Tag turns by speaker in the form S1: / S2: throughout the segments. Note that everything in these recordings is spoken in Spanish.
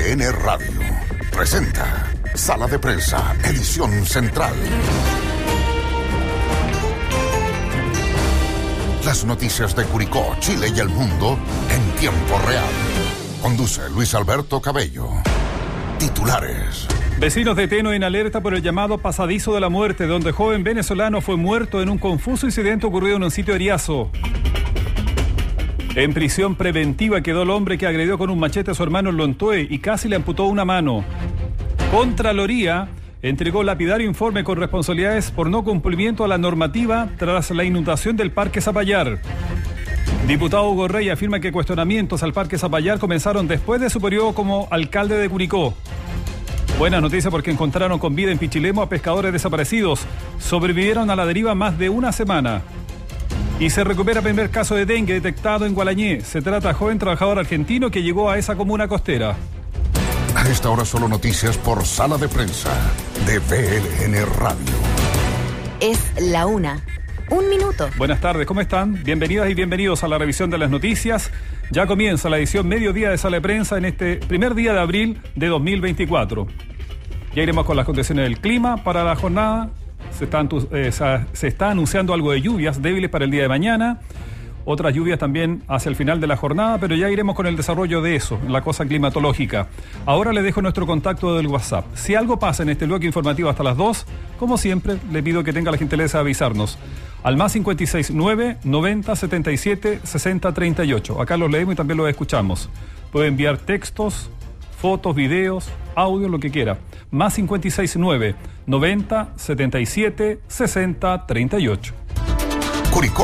S1: VLN Radio presenta Sala de Prensa, edición central. Las noticias de Curicó, Chile y el mundo en tiempo real. Conduce Luis Alberto Cabello. Titulares.
S2: Vecinos de Teno en alerta por el llamado pasadizo de la muerte, donde joven venezolano fue muerto en un confuso incidente ocurrido en un sitio de Eriazo. En prisión preventiva quedó el hombre que agredió con un machete a su hermano en Lontoe y casi le amputó una mano. Contraloría entregó lapidario informe con responsabilidades por no cumplimiento a la normativa tras la inundación del Parque Zapallar. Diputado Hugo Rey afirma que cuestionamientos al Parque Zapallar comenzaron después de su periodo como alcalde de Curicó. Buena noticia porque encontraron con vida en Pichilemu a pescadores desaparecidos. Sobrevivieron a la deriva más de una semana. Y se recupera primer caso de dengue detectado en Gualañé. Se trata de joven trabajador argentino que llegó a esa comuna costera.
S1: A esta hora solo noticias por Sala de Prensa de VLN Radio.
S3: Es la 1:01 minuto.
S2: Buenas tardes, ¿cómo están? Bienvenidas y bienvenidos a la revisión de las noticias. Ya comienza la edición mediodía de Sala de Prensa en este primer día de abril de 2024. Ya iremos con las condiciones del clima para la jornada. Se está anunciando algo de lluvias débiles para el día de mañana. Otras lluvias también hacia el final de la jornada, pero ya iremos con el desarrollo de eso, en la cosa climatológica. Ahora le dejo nuestro contacto del WhatsApp. Si algo pasa en este bloque informativo hasta las 2, como siempre, le pido que tenga la gentileza de avisarnos. Al más 569 90 77 60 38. Acá los leemos y también los escuchamos. Puede enviar textos, fotos, videos, audio, lo que quiera. Más 569 90 77 60 38.
S1: Curicó.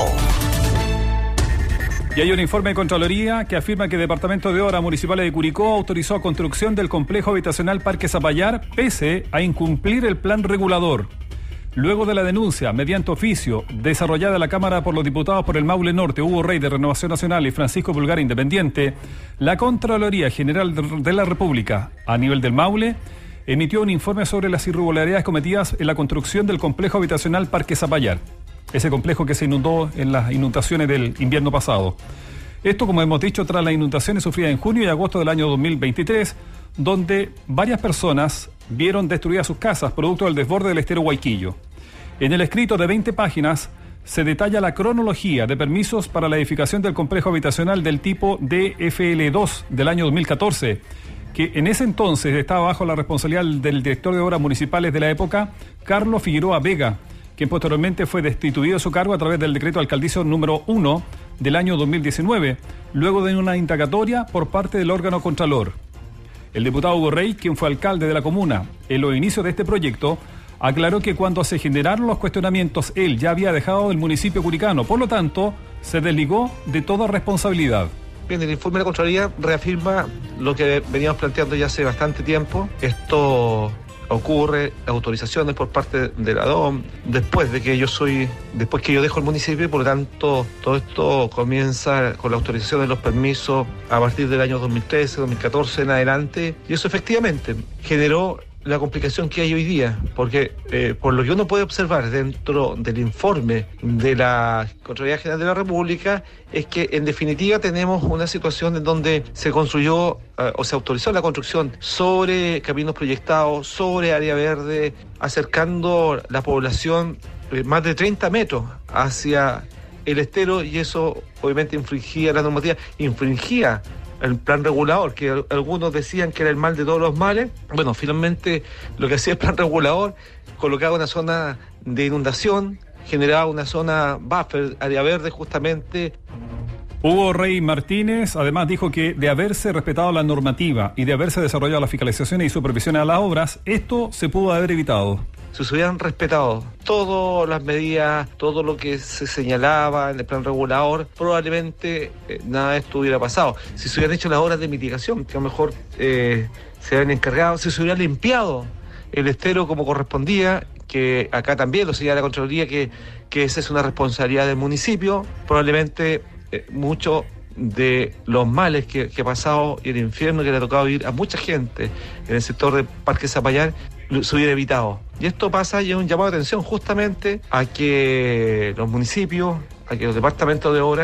S2: Y hay un informe de Contraloría que afirma que el Departamento de Obras Municipales de Curicó autorizó construcción del complejo habitacional Parque Zapallar pese a incumplir el plan regulador. Luego de la denuncia, mediante oficio, desarrollada en la Cámara por los diputados por el Maule Norte, Hugo Rey de Renovación Nacional y Francisco Pulgar Independiente, la Contraloría General de la República, a nivel del Maule, emitió un informe sobre las irregularidades cometidas en la construcción del complejo habitacional Parque Zapallar, ese complejo que se inundó en las inundaciones del invierno pasado. Esto, como hemos dicho, tras las inundaciones sufridas en junio y agosto del año 2023, donde varias personas vieron destruidas sus casas producto del desborde del estero Huayquillo. En el escrito de 20 páginas se detalla la cronología de permisos para la edificación del complejo habitacional del tipo DFL2 del año 2014, que en ese entonces estaba bajo la responsabilidad del director de obras municipales de la época, Carlos Figueroa Vega, quien posteriormente fue destituido de su cargo a través del decreto alcaldicio número 1 del año 2019, luego de una indagatoria por parte del órgano Contralor. El diputado Hugo Rey, quien fue alcalde de la comuna en los inicios de este proyecto, aclaró que cuando se generaron los cuestionamientos, él ya había dejado el municipio curicano, por lo tanto, se desligó de toda responsabilidad.
S4: Bien, el informe de la Contraloría reafirma lo que veníamos planteando ya hace bastante tiempo. Esto ocurre, autorizaciones por parte de la DOM, después que yo dejo el municipio, por lo tanto, todo esto comienza con la autorización de los permisos a partir del año 2013, 2014 en adelante, y eso efectivamente generó la complicación que hay hoy día, porque por lo que uno puede observar dentro del informe de la Contraloría General de la República, es que en definitiva tenemos una situación en donde se construyó o se autorizó la construcción sobre caminos proyectados, sobre área verde, acercando la población más de 30 metros hacia el estero, y eso obviamente infringía la normativa, infringía el plan regulador, que algunos decían que era el mal de todos los males. Bueno, finalmente lo que hacía el plan regulador, colocaba una zona de inundación, generaba una zona buffer, área verde justamente.
S2: Hugo Rey Martínez además dijo que de haberse respetado la normativa y de haberse desarrollado las fiscalizaciones y supervisiones a las obras, esto se pudo haber evitado.
S4: Si se hubieran respetado todas las medidas, todo lo que se señalaba en el plan regulador, probablemente nada de esto hubiera pasado. Si se hubieran hecho las obras de mitigación, que a lo mejor se habían encargado, si se hubiera limpiado el estero como correspondía, que acá también lo señala la Contraloría, que esa es una responsabilidad del municipio, probablemente mucho de los males que ha pasado y el infierno que le ha tocado vivir a mucha gente en el sector de Parque Zapallar se hubiera evitado. Y esto pasa y es un llamado de atención justamente a que los municipios, a que los departamentos de obras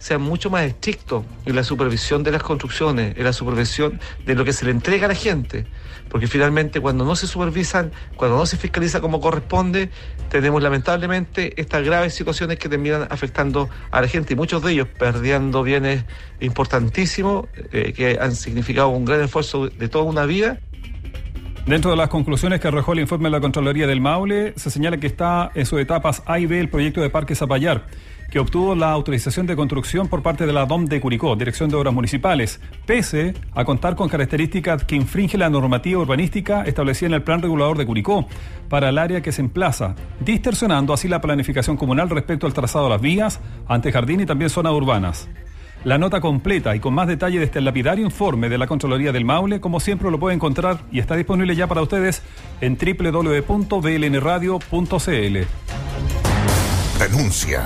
S4: sean mucho más estrictos en la supervisión de las construcciones, en la supervisión de lo que se le entrega a la gente, porque finalmente cuando no se supervisan, cuando no se fiscaliza como corresponde, tenemos lamentablemente estas graves situaciones que terminan afectando a la gente y muchos de ellos perdiendo bienes importantísimos que han significado un gran esfuerzo de toda una vida.
S2: Dentro de las conclusiones que arrojó el informe de la Contraloría del Maule, se señala que está en sus etapas A y B el proyecto de Parque Zapallar, que obtuvo la autorización de construcción por parte de la DOM de Curicó, Dirección de Obras Municipales, pese a contar con características que infringen la normativa urbanística establecida en el Plan Regulador de Curicó para el área que se emplaza, distorsionando así la planificación comunal respecto al trazado de las vías, antejardín y también zonas urbanas. La nota completa y con más detalle de este lapidario informe de la Contraloría del Maule, como siempre lo puede encontrar y está disponible ya para ustedes en www.blnradio.cl.
S1: Denuncia.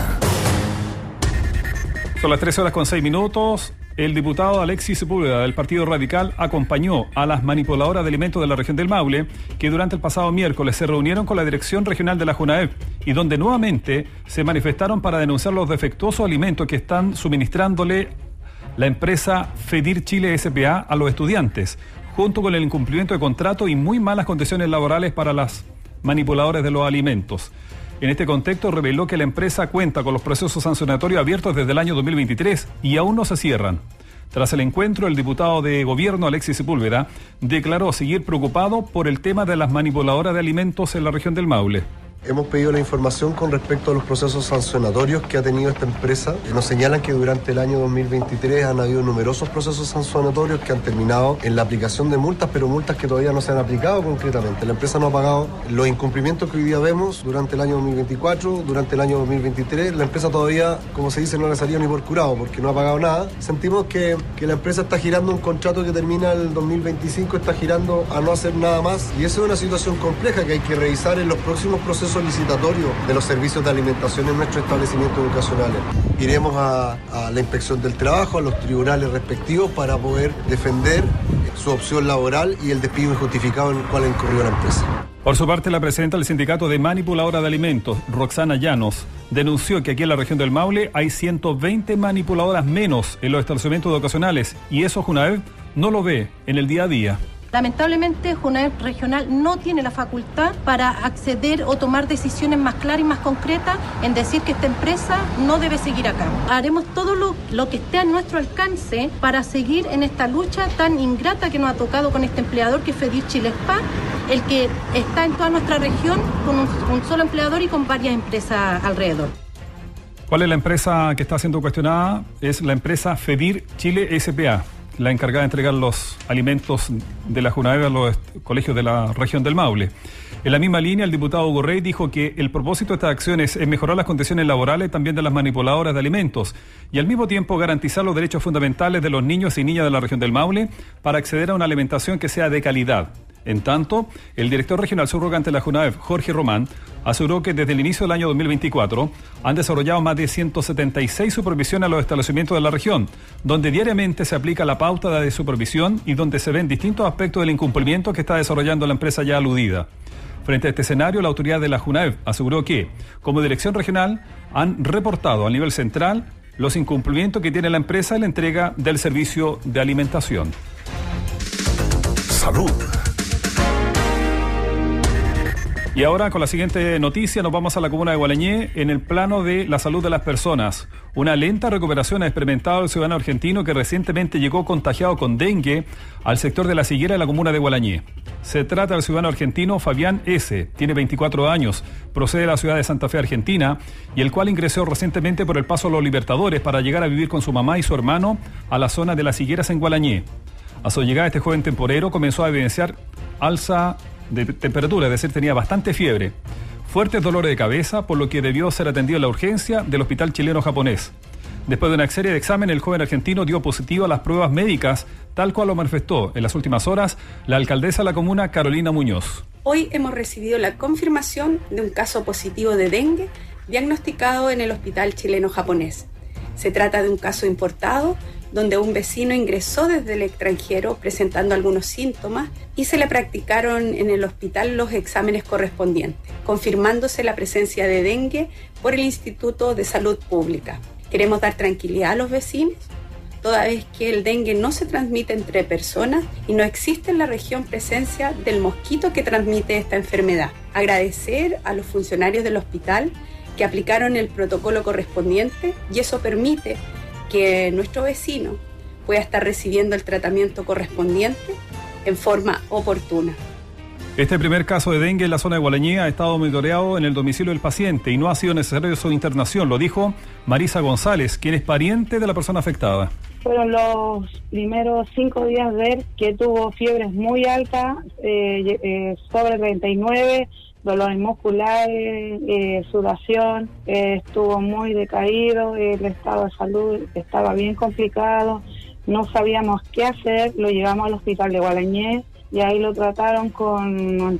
S2: Son las 13:06. El diputado Alexis Sepúlveda del Partido Radical acompañó a las manipuladoras de alimentos de la región del Maule, que durante el pasado miércoles se reunieron con la Dirección Regional de la JUNAEV y donde nuevamente se manifestaron para denunciar los defectuosos alimentos que están suministrándole la empresa Fedir Chile S.p.A. a los estudiantes, junto con el incumplimiento de contrato y muy malas condiciones laborales para las manipuladoras de los alimentos. En este contexto reveló que la empresa cuenta con los procesos sancionatorios abiertos desde el año 2023 y aún no se cierran. Tras el encuentro, el diputado de gobierno Alexis Sepúlveda declaró seguir preocupado por el tema de las manipuladoras de alimentos en la región del Maule.
S5: Hemos pedido la información con respecto a los procesos sancionatorios que ha tenido esta empresa. Nos señalan que durante el año 2023 han habido numerosos procesos sancionatorios que han terminado en la aplicación de multas, pero multas que todavía no se han aplicado concretamente. La empresa no ha pagado los incumplimientos que hoy día vemos durante el año 2024, durante el año 2023. La empresa todavía, como se dice, no le salió ni por curado porque no ha pagado nada. Sentimos que la empresa está girando un contrato que termina el 2025, está girando a no hacer nada más. Y esa es una situación compleja que hay que revisar en los próximos procesos licitatorios de los servicios de alimentación en nuestros establecimientos educacionales. Iremos a la inspección del trabajo, a los tribunales respectivos para poder defender su opción laboral y el despido injustificado en el cual ha incurrido la empresa.
S2: Por su parte, la presidenta del Sindicato de Manipuladoras de Alimentos, Roxana Llanos, denunció que aquí en la región del Maule hay 120 manipuladoras menos en los establecimientos educacionales y eso JUNAEV no lo ve en el día a día.
S6: Lamentablemente, JUNAEV regional no tiene la facultad para acceder o tomar decisiones más claras y más concretas en decir que esta empresa no debe seguir acá. Haremos todo lo que esté a nuestro alcance para seguir en esta lucha tan ingrata que nos ha tocado con este empleador que es Fedir Chile S.p.A., el que está en toda nuestra región con un solo empleador y con varias empresas alrededor.
S2: ¿Cuál es la empresa que está siendo cuestionada? Es la empresa Fedir Chile S.p.A., la encargada de entregar los alimentos de la JUNAEV a los colegios de la región del Maule. En la misma línea, el diputado Hugo Rey dijo que el propósito de estas acciones es mejorar las condiciones laborales también de las manipuladoras de alimentos y al mismo tiempo garantizar los derechos fundamentales de los niños y niñas de la región del Maule para acceder a una alimentación que sea de calidad. En tanto, el director regional subrogante de la JUNAEV, Jorge Román, aseguró que desde el inicio del año 2024 han desarrollado más de 176 supervisiones a los establecimientos de la región, donde diariamente se aplica la pauta de supervisión y donde se ven distintos aspectos del incumplimiento que está desarrollando la empresa ya aludida. Frente a este escenario, la autoridad de la JUNAEV aseguró que, como dirección regional, han reportado a nivel central los incumplimientos que tiene la empresa en la entrega del servicio de alimentación.
S1: Salud.
S2: Y ahora con la siguiente noticia nos vamos a la comuna de Gualañé en el plano de la salud de las personas. Una lenta recuperación ha experimentado el ciudadano argentino que recientemente llegó contagiado con dengue al sector de La Higuera de la comuna de Gualañé. Se trata del ciudadano argentino Fabián S., tiene 24 años, procede de la ciudad de Santa Fe, Argentina, y el cual ingresó recientemente por el Paso a los Libertadores para llegar a vivir con su mamá y su hermano a la zona de Las Higueras en Gualañé. A su llegada este joven temporero comenzó a evidenciar alza de temperatura, es decir, tenía bastante fiebre, fuertes dolores de cabeza, por lo que debió ser atendido en la urgencia del Hospital Chileno-Japonés. Después de una serie de exámenes, el joven argentino dio positivo a las pruebas médicas, tal cual lo manifestó en las últimas horas la alcaldesa de la comuna, Carolina Muñoz.
S7: Hoy hemos recibido la confirmación de un caso positivo de dengue diagnosticado en el Hospital Chileno-Japonés. Se trata de un caso importado, donde un vecino ingresó desde el extranjero presentando algunos síntomas y se le practicaron en el hospital los exámenes correspondientes, confirmándose la presencia de dengue por el Instituto de Salud Pública. Queremos dar tranquilidad a los vecinos, toda vez que el dengue no se transmite entre personas y no existe en la región presencia del mosquito que transmite esta enfermedad. Agradecer a los funcionarios del hospital que aplicaron el protocolo correspondiente y eso permite que nuestro vecino pueda estar recibiendo el tratamiento correspondiente en forma oportuna.
S2: Este primer caso de dengue en la zona de Gualañé ha estado monitoreado en el domicilio del paciente y no ha sido necesario su internación, lo dijo Marisa González, quien es pariente de la persona afectada.
S8: Fueron los primeros 5 días de él que tuvo fiebres muy altas, sobre 39, dolores musculares, sudación, estuvo muy decaído, el estado de salud estaba bien complicado, no sabíamos qué hacer, lo llevamos al hospital de Gualañé y ahí lo trataron con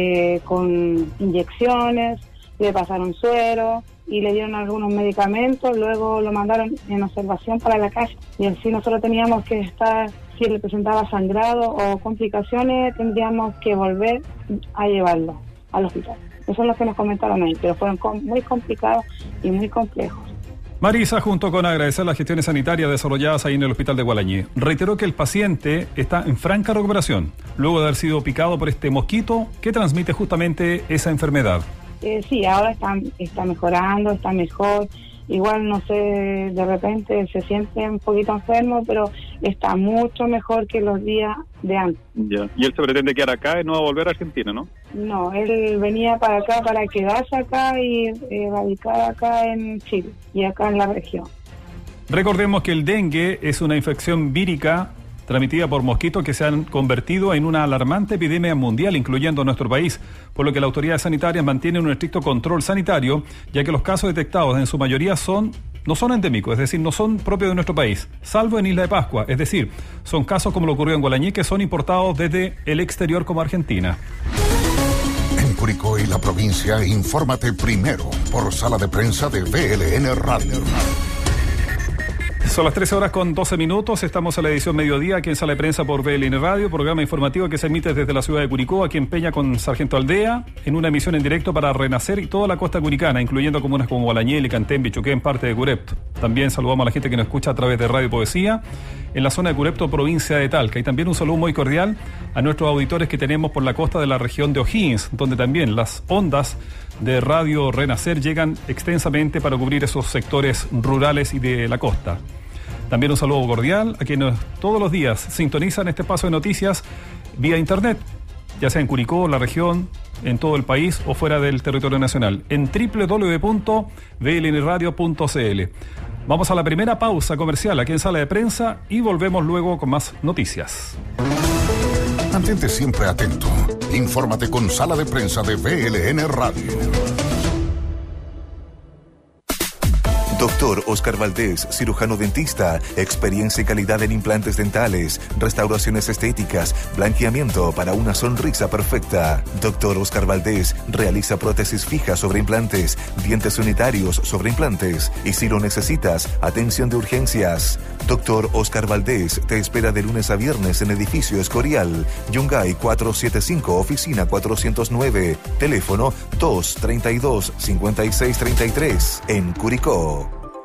S8: inyecciones, le pasaron suero y le dieron algunos medicamentos, luego lo mandaron en observación para la casa y así nosotros teníamos que estar, si le presentaba sangrado o complicaciones, tendríamos que volver a llevarlo al hospital. Eso es lo que nos comentaron ahí, pero fueron muy complicados y muy complejos.
S2: Marisa, junto con agradecer las gestiones sanitarias desarrolladas ahí en el hospital de Gualañé, reiteró que el paciente está en franca recuperación, luego de haber sido picado por este mosquito que transmite justamente esa enfermedad.
S8: Sí, ahora está mejorando, está mejor. Igual, no sé, de repente se siente un poquito enfermo, pero está mucho mejor que los días de antes.
S9: Ya. ¿Y él se pretende quedar acá y no va a volver a Argentina, no?
S8: No, él venía para acá, para quedarse acá y radicar acá en Chile y acá en la región.
S2: Recordemos que el dengue es una infección vírica transmitida por mosquitos que se han convertido en una alarmante epidemia mundial, incluyendo nuestro país, por lo que las autoridades sanitarias mantienen un estricto control sanitario, ya que los casos detectados en su mayoría no son endémicos, es decir, no son propios de nuestro país, salvo en Isla de Pascua, es decir, son casos como lo ocurrió en Gualañé, que son importados desde el exterior como Argentina.
S1: En Curicó y la provincia, infórmate primero por Sala de Prensa de VLN Radio.
S2: Son las 13:12, estamos en la edición mediodía aquí en Sala de Prensa por VLN Radio, programa informativo que se emite desde la ciudad de Curicó, aquí en Peña con Sargento Aldea, en una emisión en directo para Renacer y toda la costa curicana, incluyendo comunas como Gualañé, Licantén, Bichuquén, parte de Curepto. También saludamos a la gente que nos escucha a través de Radio Poesía, en la zona de Curepto, provincia de Talca. Y también un saludo muy cordial a nuestros auditores que tenemos por la costa de la región de O'Higgins, donde también las ondas de Radio Renacer llegan extensamente para cubrir esos sectores rurales y de la costa. También un saludo cordial a quienes todos los días sintonizan este espacio de noticias vía internet, ya sea en Curicó, la región, en todo el país o fuera del territorio nacional, en www.vlnradio.cl. Vamos a la primera pausa comercial aquí en Sala de Prensa y volvemos luego con más noticias.
S1: Mantente siempre atento. Infórmate con Sala de Prensa de VLN Radio.
S10: Doctor Oscar Valdés, cirujano dentista, experiencia y calidad en implantes dentales, restauraciones estéticas, blanqueamiento para una sonrisa perfecta. Doctor Oscar Valdés realiza prótesis fijas sobre implantes, dientes unitarios sobre implantes y si lo necesitas, atención de urgencias. Doctor Oscar Valdés te espera de lunes a viernes en Edificio Escorial, Yungay 475, oficina 409, teléfono 232-5633, en Curicó.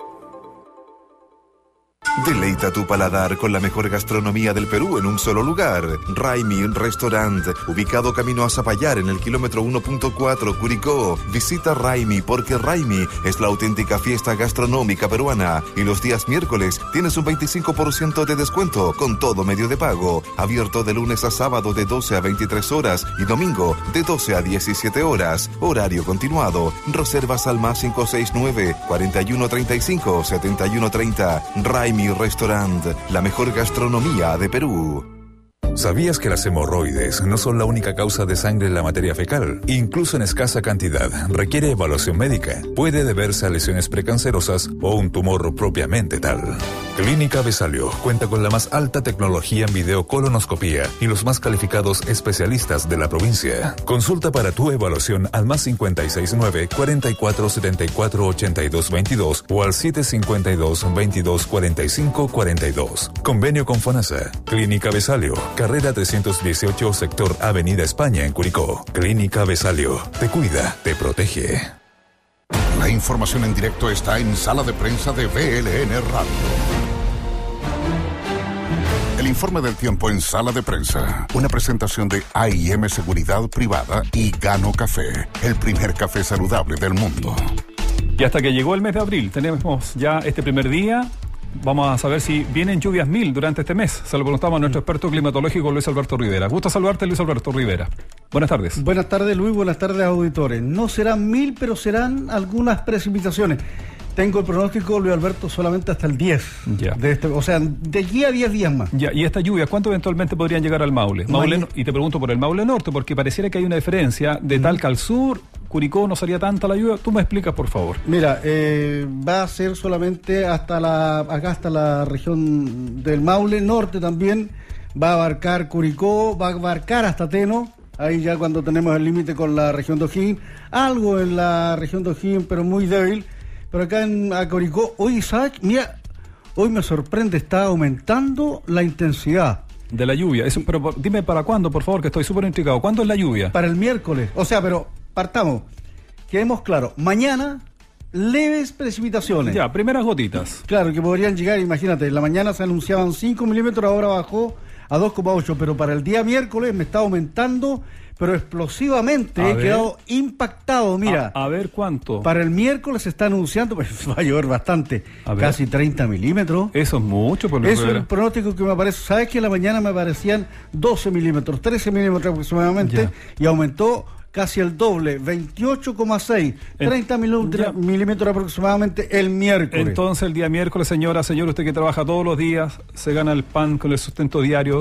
S10: Deleita tu paladar con la mejor gastronomía del Perú en un solo lugar. Raimi Restaurant, ubicado camino a Zapallar en el kilómetro 1.4 Curicó. Visita Raimi porque Raimi es la auténtica fiesta gastronómica peruana. Y los días miércoles tienes un 25% de descuento con todo medio de pago. Abierto de lunes a sábado de 12 a 23 horas y domingo de 12 a 17 horas. Horario continuado. Reservas al más 569 4135 7130. Raimi Restaurant, la mejor gastronomía de Perú.
S11: ¿Sabías que las hemorroides no son la única causa de sangre en la materia fecal? Incluso en escasa cantidad, requiere evaluación médica. Puede deberse a lesiones precancerosas o un tumor propiamente tal. Clínica Besalio cuenta con la más alta tecnología en videocolonoscopía y los más calificados especialistas de la provincia. Consulta para tu evaluación al más 569 44 74 82 22 o al 752 22 45 42. Convenio con FONASA. Clínica Besalio, carrera 318, sector Avenida España en Curicó. Clínica Besalio, te cuida, te protege.
S1: La información en directo está en Sala de Prensa de BLN Radio. El informe del tiempo en Sala de Prensa. Una presentación de AIM Seguridad Privada y Gano Café, el primer café saludable del mundo.
S2: Y hasta que llegó el mes de abril, tenemos ya este primer día. Vamos a saber si vienen lluvias 1000 durante este mes. Se lo preguntamos a nuestro experto climatológico Luis Alberto Rivera. Gusto saludarte, Luis Alberto Rivera. Buenas tardes.
S12: Buenas tardes, Luis. Buenas tardes, auditores. No serán 1000, pero serán algunas precipitaciones. Tengo el pronóstico, Luis Alberto, solamente hasta el 10.
S2: Ya.
S12: O sea, de aquí a 10 días más.
S2: Ya, y estas lluvias, ¿cuánto eventualmente podrían llegar al Maule? Y te pregunto por el Maule Norte, porque pareciera que hay una diferencia de Talca al sur. Curicó no sería tanta la lluvia. Tú me explicas, por favor.
S12: Mira, va a ser solamente hasta la región del Maule Norte también. Va a abarcar Curicó, va a abarcar hasta Teno. Ahí ya cuando tenemos el límite con la región de O'Higgins. Algo en la región de O'Higgins, pero muy débil. Pero acá en Curicó, hoy, ¿sabes? Mira, hoy me sorprende, está aumentando la intensidad.
S2: De la lluvia. Eso, pero dime para cuándo, por favor, que estoy súper intrigado. ¿Cuándo es la lluvia?
S12: Para el miércoles. O sea, pero partamos. Quedemos claros. Mañana, leves precipitaciones.
S2: Ya, primeras gotitas.
S12: Claro, que podrían llegar, imagínate, en la mañana se anunciaban 5 milímetros, ahora bajó a 2,8. Pero para el día miércoles me está aumentando, pero explosivamente. He quedado impactado, mira.
S2: A ver cuánto.
S12: Para el miércoles se está anunciando, pues va a llover bastante, casi 30 milímetros.
S2: Eso es mucho, por lo
S12: Eso es el pronóstico que me aparece. ¿Sabes que en la mañana me aparecían 12 milímetros, 13 milímetros aproximadamente? Ya. Y aumentó casi el doble, 28,6, 30 milímetros aproximadamente el miércoles.
S2: Entonces el día miércoles, señor, usted que trabaja todos los días, se gana el pan con el sustento diario.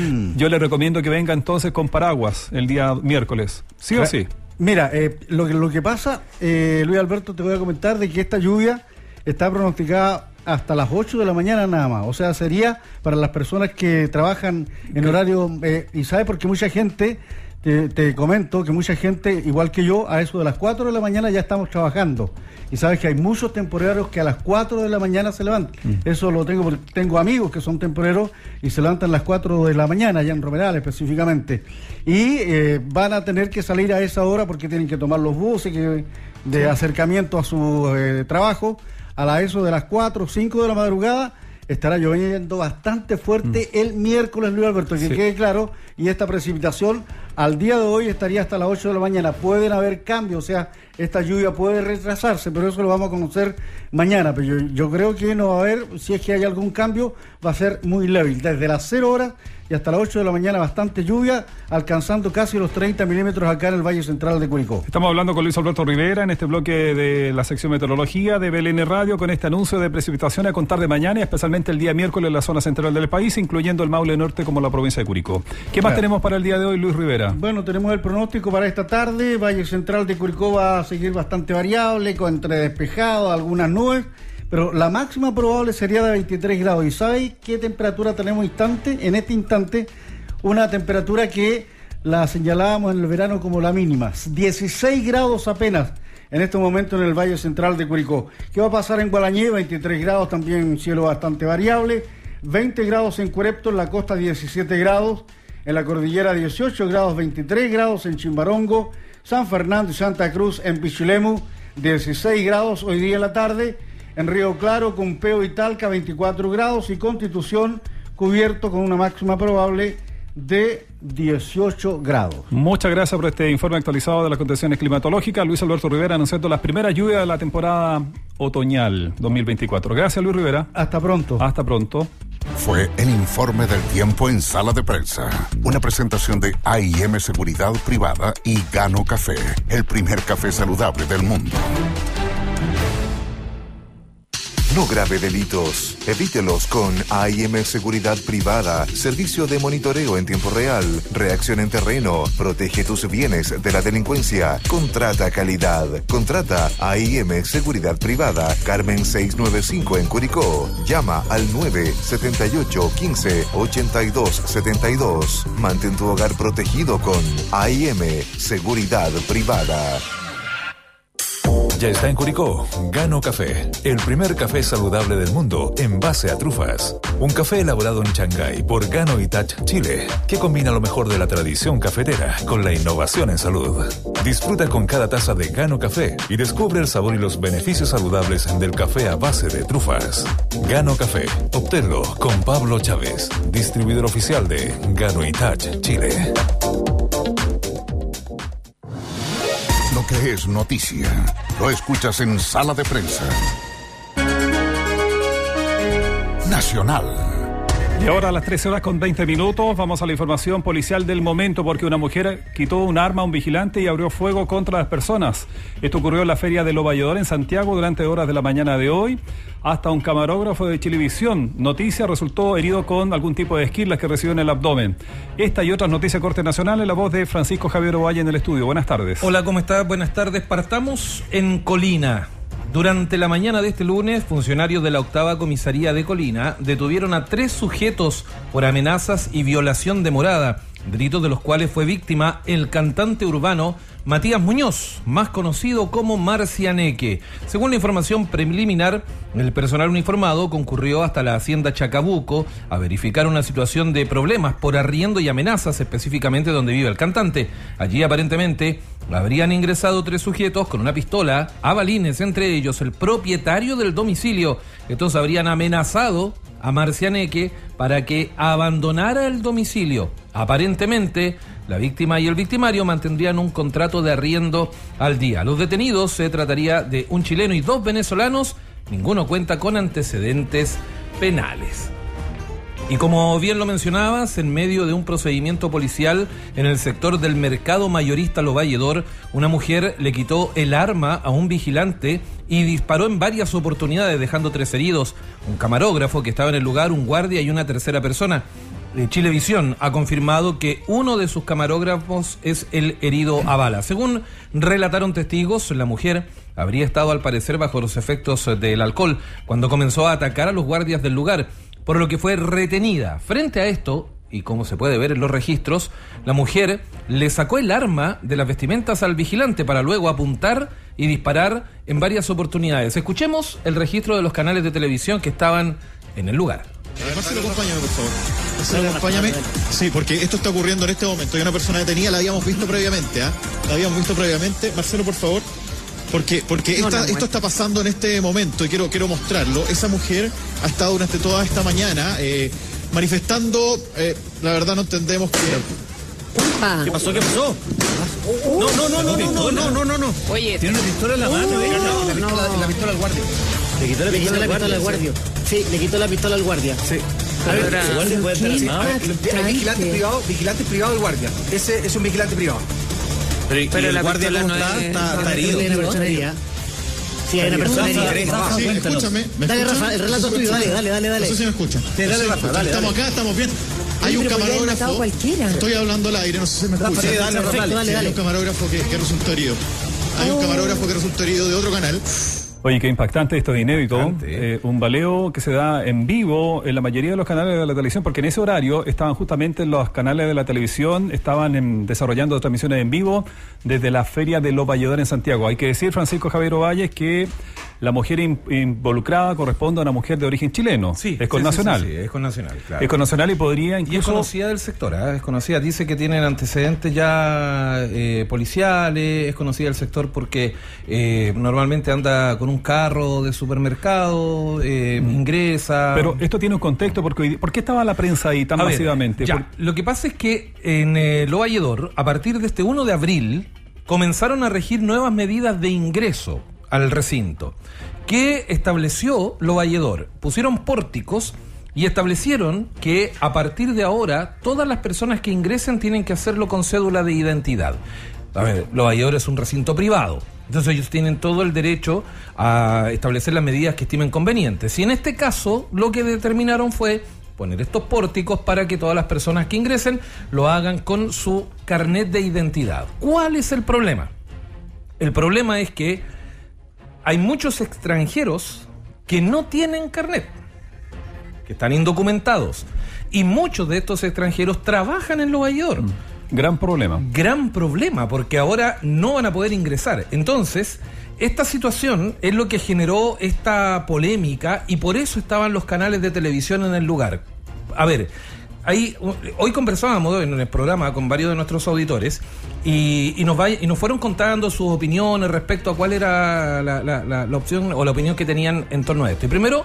S2: Yo le recomiendo que venga entonces con paraguas el día miércoles. ¿Sí o sí?
S12: Mira, lo que pasa, Luis Alberto, te voy a comentar de que esta lluvia está pronosticada hasta las 8 de la mañana nada más. O sea, sería para las personas que trabajan en horario... y sabe, porque mucha gente... Te comento que mucha gente, igual que yo, a eso de las 4 de la mañana ya estamos trabajando. Y sabes que hay muchos temporeros que a las 4 de la mañana se levantan. Eso lo tengo porque tengo amigos que son temporeros y se levantan a las 4 de la mañana, allá en Romeral específicamente. Y van a tener que salir a esa hora porque tienen que tomar los buses de acercamiento a su trabajo. A eso de las 4 o 5 de la madrugada estará lloviendo bastante fuerte el miércoles, Luis Alberto, que quede claro, y esta precipitación al día de hoy estaría hasta las 8 de la mañana. Pueden haber cambios, o sea, esta lluvia puede retrasarse, pero eso lo vamos a conocer mañana. Pero yo creo que no va a haber, si es que hay algún cambio, va a ser muy leve. Desde las 0 horas y hasta las 8 de la mañana bastante lluvia, alcanzando casi los 30 milímetros acá en el Valle Central de Curicó.
S2: Estamos hablando con Luis Alberto Rivera en este bloque de la sección meteorología de BLN Radio, con este anuncio de precipitación a contar de mañana y especialmente el día miércoles en la zona central del país, incluyendo el Maule Norte como la provincia de Curicó. ¿Qué más tenemos para el día de hoy, Luis Rivera?
S12: Bueno, tenemos el pronóstico para esta tarde. Valle Central de Curicó va a seguir bastante variable, entre despejado, algunas nubes, pero la máxima probable sería de 23 grados. ¿Y sabéis qué temperatura tenemos en este instante? Una temperatura que la señalábamos en el verano como la mínima, 16 grados apenas en este momento en el Valle Central de Curicó. ¿Qué va a pasar en Gualañé? 23 grados, también cielo bastante variable, 20 grados en Cuerepto, en la costa 17 grados, en la cordillera 18 grados, 23 grados en Chimbarongo, San Fernando y Santa Cruz en Pichilemu, 16 grados hoy día en la tarde, en Río Claro, Cumpeo y Talca 24 grados y Constitución cubierto con una máxima probable de 18 grados.
S2: Muchas gracias por este informe actualizado de las condiciones climatológicas. Luis Alberto Rivera anunciando las primeras lluvias de la temporada otoñal 2024. Gracias, Luis Rivera.
S12: Hasta pronto.
S2: Hasta pronto.
S1: Fue el informe del tiempo en Sala de Prensa. Una presentación de AIM Seguridad Privada y Gano Café, el primer café saludable del mundo.
S10: No grave delitos. Evítelos con AIM Seguridad Privada. Servicio de monitoreo en tiempo real. Reacción en terreno. Protege tus bienes de la delincuencia. Contrata calidad. Contrata AIM Seguridad Privada. Carmen 695 en Curicó. Llama al 978 15 82 72. Mantén tu hogar protegido con AIM Seguridad Privada.
S11: Ya está en Curicó, Gano Café, el primer café saludable del mundo en base a trufas. Un café elaborado en Shanghái por Gano Itachi Chile, que combina lo mejor de la tradición cafetera con la innovación en salud. Disfruta con cada taza de Gano Café y descubre el sabor y los beneficios saludables del café a base de trufas. Gano Café, obténlo con Pablo Chávez, distribuidor oficial de Gano Itachi Chile.
S1: Lo que es noticia, lo escuchas en Sala de Prensa Nacional.
S2: Y ahora a las 13:20 vamos a la información policial del momento, porque una mujer quitó un arma a un vigilante y abrió fuego contra las personas. Esto ocurrió en la feria de Lo Valledor en Santiago durante horas de la mañana de hoy. Hasta un camarógrafo de Chilevisión Noticias resultó herido con algún tipo de esquirlas que recibió en el abdomen. Esta y otras noticias corte nacional en la voz de Francisco Javier Ovalle en el estudio. Buenas tardes.
S13: Hola, ¿cómo estás? Buenas tardes. Partamos en Colina. Durante la mañana de este lunes, funcionarios de la 8ª Comisaría de Colina detuvieron a 3 sujetos por amenazas y violación de morada, delitos de los cuales fue víctima el cantante urbano Matías Muñoz, más conocido como Marcianeque. Según la información preliminar, el personal uniformado concurrió hasta la hacienda Chacabuco a verificar una situación de problemas por arriendo y amenazas, específicamente donde vive el cantante. Allí aparentemente habrían ingresado 3 sujetos con una pistola a balines, entre ellos el propietario del domicilio. Estos habrían amenazado a Marcianeque para que abandonara el domicilio. Aparentemente, la víctima y el victimario mantendrían un contrato de arriendo al día. Los detenidos se trataría de un chileno y 2 venezolanos. Ninguno cuenta con antecedentes penales. Y como bien lo mencionabas, en medio de un procedimiento policial en el sector del mercado mayorista Lo Valledor, una mujer le quitó el arma a un vigilante y disparó en varias oportunidades, dejando 3 heridos, un camarógrafo que estaba en el lugar, un guardia y una tercera persona. Chilevisión ha confirmado que uno de sus camarógrafos es el herido a bala. Según relataron testigos, la mujer habría estado al parecer bajo los efectos del alcohol cuando comenzó a atacar a los guardias del lugar, por lo que fue retenida. Frente a esto, y como se puede ver en los registros, la mujer le sacó el arma de las vestimentas al vigilante para luego apuntar y disparar en varias oportunidades. Escuchemos el registro de los canales de televisión que estaban en el lugar.
S14: Marcelo, acompáñame, por favor. Marcelo, acompáñame. Sí, porque esto está ocurriendo en este momento. Hay una persona detenida, la habíamos visto previamente, La habíamos visto previamente. Marcelo, por favor. Porque esto está pasando en este momento y quiero mostrarlo. Esa mujer ha estado durante toda esta mañana manifestando, la verdad no entendemos qué.
S15: ¿Qué pasó? No.
S14: Oye,
S15: tiene una pistola en la mano.
S14: La pistola al guardia.
S15: Le quitó la pistola al guardia. Sí, le quitó la pistola al guardia. Sí.
S14: El guardia puede estar armado. Vigilante privado del guardia. Ese es un vigilante privado.
S15: Pero el guardia no está herido. Sí, hay una persona herida.
S14: Sí, escúchame.
S15: Dale, Rafa, el relato tuyo, dale.
S14: No sé si me escuchan. Dale, Rafa, dale. Estamos acá, estamos bien. Hay un camarógrafo. Estoy hablando al aire, no sé si me escuchan.
S15: Sí, dale.
S14: Hay un camarógrafo que resultó herido. Hay un camarógrafo que resultó herido de otro canal.
S2: Oye, qué impactante, esto es inédito. Un baleo que se da en vivo en la mayoría de los canales de la televisión, porque en ese horario estaban justamente los canales de la televisión, estaban desarrollando transmisiones en vivo desde la feria de Lo Valledor en Santiago. Hay que decir, Francisco Javier Ovalle, que la mujer involucrada corresponde a una mujer de origen chileno. Sí, es connacional.
S13: Sí, es connacional, claro.
S2: Es connacional y podría incluso...
S13: Y es conocida del sector, es conocida. Dice que tienen antecedentes ya policiales, es conocida del sector porque normalmente anda con un carro de supermercado, ingresa...
S2: Pero esto tiene un contexto, porque ¿por qué estaba la prensa ahí tan masivamente?
S13: Lo que pasa es que en Lo Valledor, a partir de este 1 de abril, comenzaron a regir nuevas medidas de ingreso al recinto que estableció Lo Valledor. Pusieron pórticos y establecieron que a partir de ahora todas las personas que ingresen tienen que hacerlo con cédula de identidad. A ver, Lo Valledor es un recinto privado, entonces ellos tienen todo el derecho a establecer las medidas que estimen convenientes. Y en este caso lo que determinaron fue poner estos pórticos para que todas las personas que ingresen lo hagan con su carnet de identidad. ¿Cuál es el problema? El problema es que hay muchos extranjeros que no tienen carnet, que están indocumentados, y muchos de estos extranjeros trabajan en Lo Valledor.
S2: Gran problema.
S13: Gran problema, porque ahora no van a poder ingresar. Entonces, esta situación es lo que generó esta polémica y por eso estaban los canales de televisión en el lugar. A ver, hoy conversábamos en el programa con varios de nuestros auditores y nos fueron contando sus opiniones respecto a cuál era la opción o la opinión que tenían en torno a esto. Y primero,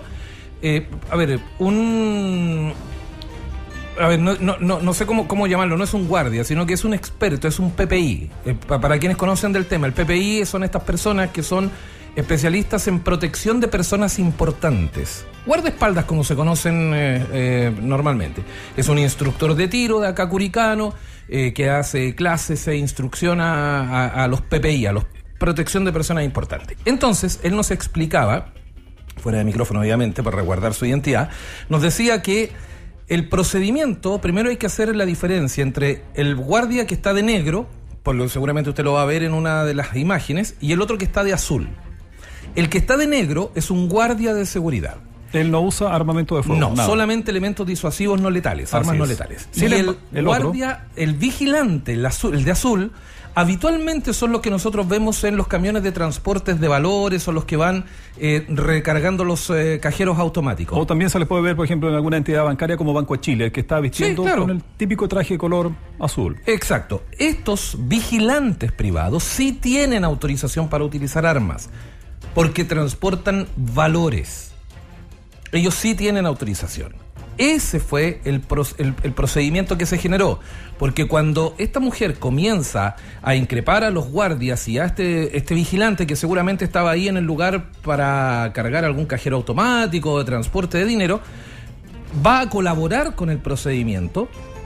S13: no sé cómo llamarlo, no es un guardia, sino que es un experto, es un PPI. Para quienes conocen del tema, el PPI son estas personas que son especialistas en protección de personas importantes. Guardaespaldas, como se conocen normalmente. Es un instructor de tiro de acá curicano, que hace clases e instrucción a los PPI, a los protección de personas importantes. Entonces, él nos explicaba, fuera de micrófono obviamente, para resguardar su identidad, nos decía que el procedimiento, primero hay que hacer la diferencia entre el guardia que está de negro, por lo que seguramente usted lo va a ver en una de las imágenes, y el otro que está de azul. El que está de negro es un guardia de seguridad.
S2: Él no usa armamento de fuego.
S13: No,
S2: nada.
S13: Solamente elementos disuasivos no letales, armas no letales.
S2: Sí,
S13: y el guardia, el vigilante, el de azul, habitualmente son los que nosotros vemos en los camiones de transportes de valores o los que van recargando los cajeros automáticos.
S2: O también se les puede ver, por ejemplo, en alguna entidad bancaria como Banco de Chile, el que está vistiendo con el típico traje color azul.
S13: Exacto. Estos vigilantes privados sí tienen autorización para utilizar armas, porque transportan valores. Ellos sí tienen autorización. Ese fue el procedimiento que se generó, porque cuando esta mujer comienza a increpar a los guardias y a este vigilante que seguramente estaba ahí en el lugar para cargar algún cajero automático de transporte de dinero, va a colaborar con el procedimiento,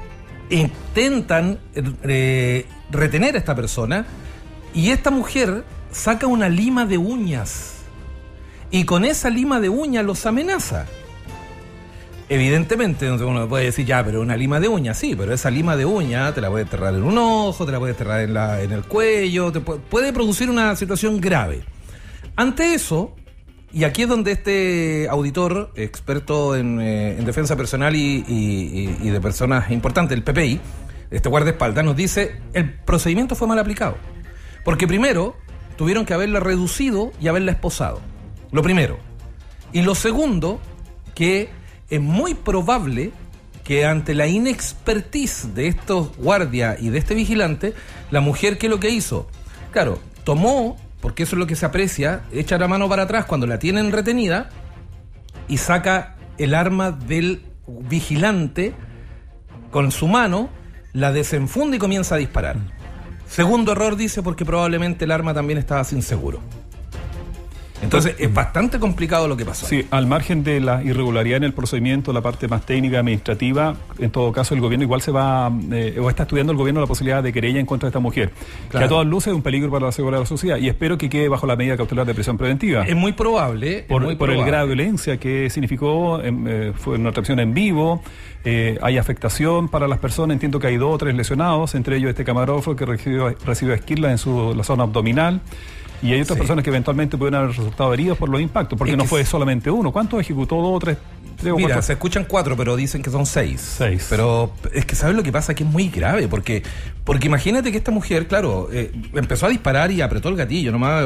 S13: intentan retener a esta persona y esta mujer saca una lima de uñas y con esa lima de uñas los amenaza. Evidentemente uno puede decir, ya, pero una lima de uña, sí, pero esa lima de uña te la puede enterrar en un ojo, te la puede enterrar en el cuello, puede producir una situación grave. Ante eso, y aquí es donde este auditor, experto en defensa personal y de personas importantes, el PPI, este guardaespaldas, nos dice, el procedimiento fue mal aplicado. Porque primero, tuvieron que haberla reducido y haberla esposado. Lo primero. Y lo segundo, que es muy probable que ante la inexpertise de estos guardias y de este vigilante, la mujer, ¿qué es lo que hizo? Claro, tomó, porque eso es lo que se aprecia, echa la mano para atrás cuando la tienen retenida y saca el arma del vigilante con su mano, la desenfunda y comienza a disparar. Segundo error, dice, porque probablemente el arma también estaba sin seguro. Entonces es bastante complicado lo que pasó.
S2: Sí, al margen de la irregularidad en el procedimiento, la parte más técnica, administrativa, en todo caso el gobierno igual se va, o está estudiando el gobierno la posibilidad de querella en contra de esta mujer, claro, que a todas luces es un peligro para la seguridad de la sociedad y espero que quede bajo la medida cautelar de prisión preventiva.
S13: Es muy probable.
S2: Por el grado de violencia que significó, fue una transmisión en vivo, hay afectación para las personas, entiendo que hay 2 o 3 lesionados, entre ellos este camarógrafo que recibió esquirlas en la zona abdominal. Y hay otras personas que eventualmente pueden haber resultado heridos por los impactos, porque no fue solamente uno. ¿Cuántos ejecutó? 2 o 3.
S13: Mira, se escuchan 4, pero dicen que son 6. Pero es que ¿sabes lo que pasa? Que es muy grave, porque imagínate que esta mujer, claro, empezó a disparar y apretó el gatillo, nomás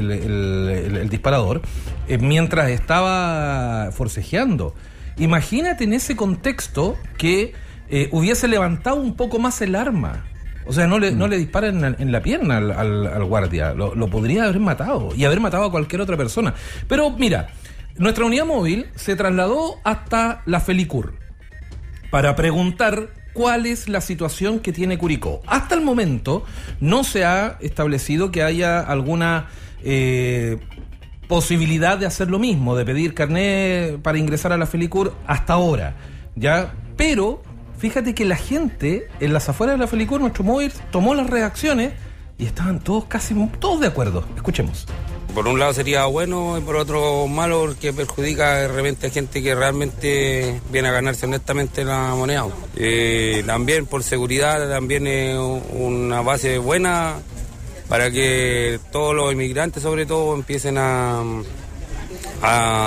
S13: el disparador, mientras estaba forcejeando. Imagínate en ese contexto que hubiese levantado un poco más el arma. O sea, no le dispara en la pierna al guardia. Lo podría haber matado. Y haber matado a cualquier otra persona. Pero mira, nuestra unidad móvil se trasladó hasta la Felicur para preguntar cuál es la situación que tiene Curicó. Hasta el momento no se ha establecido que haya alguna posibilidad de hacer lo mismo, de pedir carnet para ingresar a la Felicur hasta ahora. ¿Ya? Pero fíjate que la gente en las afueras de la Felicur, nuestro móvil, tomó las reacciones y estaban casi todos de acuerdo. Escuchemos.
S16: Por un lado sería bueno y por otro malo porque perjudica de repente a gente que realmente viene a ganarse honestamente la moneda. También por seguridad, también es una base buena para que todos los inmigrantes sobre todo empiecen a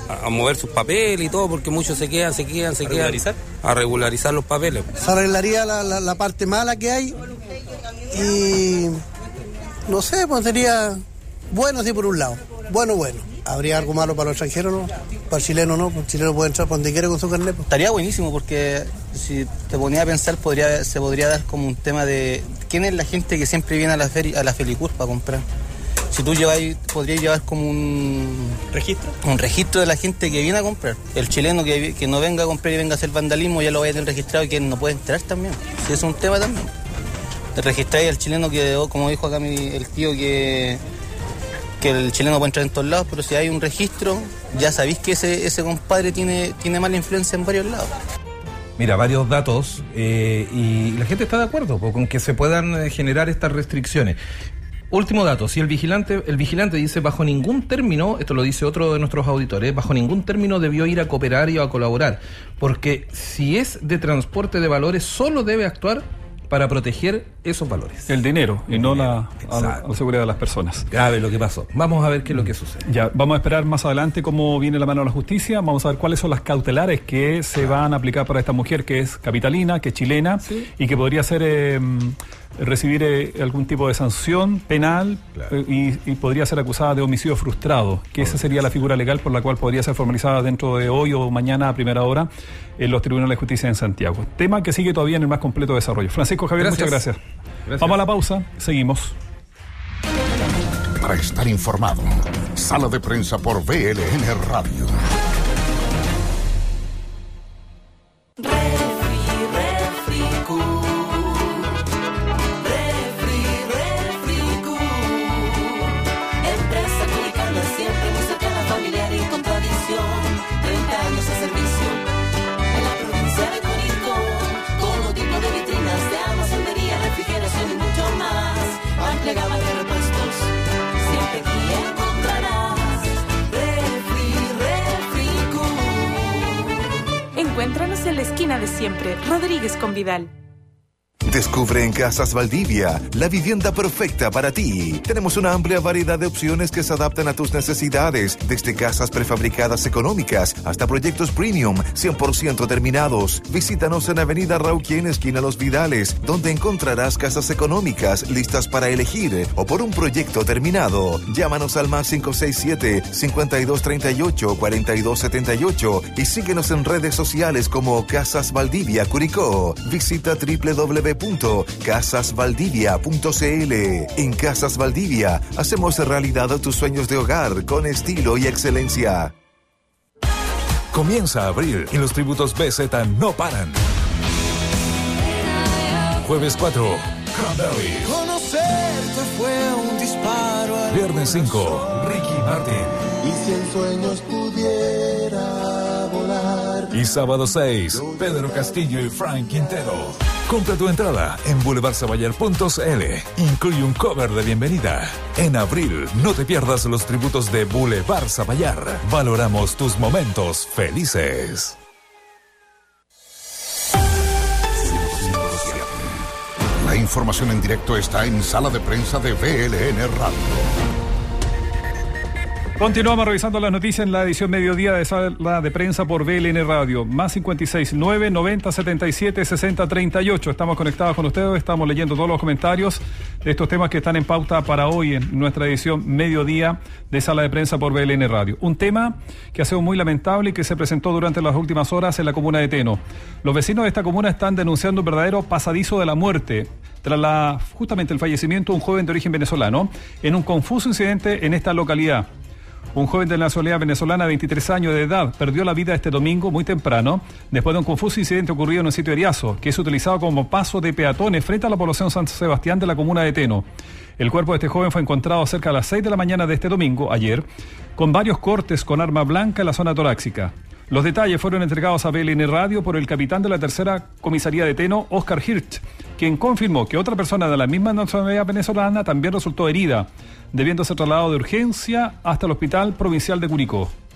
S16: a mover sus papeles y todo, porque muchos se quedan. ¿A regularizar los papeles?
S17: Se arreglaría la parte mala que hay y no sé, pues sería bueno sí por un lado, bueno. ¿Habría algo malo para los extranjeros, no? Para el chileno, no. El chileno puede entrar por donde quiere con su carnet.
S18: Estaría buenísimo porque si te ponía a pensar se podría dar como un tema de quién es la gente que siempre viene a la Felicur para comprar. Si tú podrías llevar como un registro de la gente que viene a comprar. El chileno que no venga a comprar y venga a hacer vandalismo ya lo vaya a tener registrado y que no puede entrar también. Si es un tema también. Te registráis al chileno que, como dijo acá el tío, que el chileno puede entrar en todos lados, pero si hay un registro, ya sabéis que ese compadre tiene mala influencia en varios lados.
S13: Mira, varios datos y la gente está de acuerdo con que se puedan generar estas restricciones. Último dato, si el vigilante dice bajo ningún término, esto lo dice otro de nuestros auditores, bajo ningún término debió ir a cooperar y a colaborar, porque si es de transporte de valores solo debe actuar para proteger esos valores.
S2: El dinero y no la seguridad de las personas.
S13: Grave lo que pasó. Vamos a ver qué es lo que sucede.
S2: Ya, vamos a esperar más adelante cómo viene la mano de la justicia. Vamos a ver cuáles son las cautelares que se van a aplicar para esta mujer que es capitalina, que es chilena, ¿sí? Y que podría ser recibir algún tipo de sanción penal, claro. y podría ser acusada de homicidio frustrado, que esa sería la figura legal por la cual podría ser formalizada dentro de hoy o mañana a primera hora en los tribunales de justicia en Santiago. Tema que sigue todavía en el más completo desarrollo. Francisco Javier, muchas gracias. Vamos a la pausa, seguimos.
S1: Para estar informado, Sala de Prensa por VLN Radio.
S19: Gama de repuestos, siempre aquí encontrarás Refricu. Encuéntranos en la esquina de siempre, Rodríguez con Vidal.
S10: Descubre en Casas Valdivia la vivienda perfecta para ti. Tenemos una amplia variedad de opciones que se adaptan a tus necesidades, desde casas prefabricadas económicas hasta proyectos premium 100% terminados. Visítanos en Avenida Rauquien, esquina Los Vidales, donde encontrarás casas económicas listas para elegir o por un proyecto terminado. Llámanos al más 567-5238-4278 y síguenos en redes sociales como Casas Valdivia Curicó. Visita www.casasvaldivia.cl. En Casas Valdivia hacemos realidad tus sueños de hogar con estilo y excelencia.
S11: Comienza abril y los tributos BZ no paran. Jueves 4, Cranberry.
S19: Conocerte fue un disparo.
S11: Viernes 5, Ricky Martin.
S19: Y si en sueños pudiera volar.
S11: Y sábado 6, Pedro Castillo y Frank Quintero. Compra tu entrada en boulevardsabayar.cl. Incluye un cover de bienvenida. En abril, no te pierdas los tributos de Boulevard Sabayar. Valoramos tus momentos felices.
S1: La información en directo está en Sala de Prensa de VLN Radio.
S2: Continuamos revisando las noticias en la edición mediodía de Sala de Prensa por VLN Radio. Más 569 90 77 60 38. Estamos conectados con ustedes, estamos leyendo todos los comentarios de estos temas que están en pauta para hoy en nuestra edición mediodía de Sala de Prensa por VLN Radio. Un tema que ha sido muy lamentable y que se presentó durante las últimas horas en la comuna de Teno. Los vecinos de esta comuna están denunciando un verdadero pasadizo de la muerte tras justamente el fallecimiento de un joven de origen venezolano en un confuso incidente en esta localidad. Un joven de la nacionalidad venezolana de 23 años de edad perdió la vida este domingo muy temprano después de un confuso incidente ocurrido en un sitio de Eriazo, que es utilizado como paso de peatones frente a la población San Sebastián de la comuna de Teno. El cuerpo de este joven fue encontrado cerca de las 6 de la mañana de este domingo, ayer, con varios cortes con arma blanca en la zona torácica. Los detalles fueron entregados a VLN Radio por el capitán de la tercera comisaría de Teno, Oscar Hirsch, quien confirmó que otra persona de la misma nacionalidad venezolana también resultó herida, debiendo ser trasladado de urgencia hasta el Hospital Provincial de Curicó.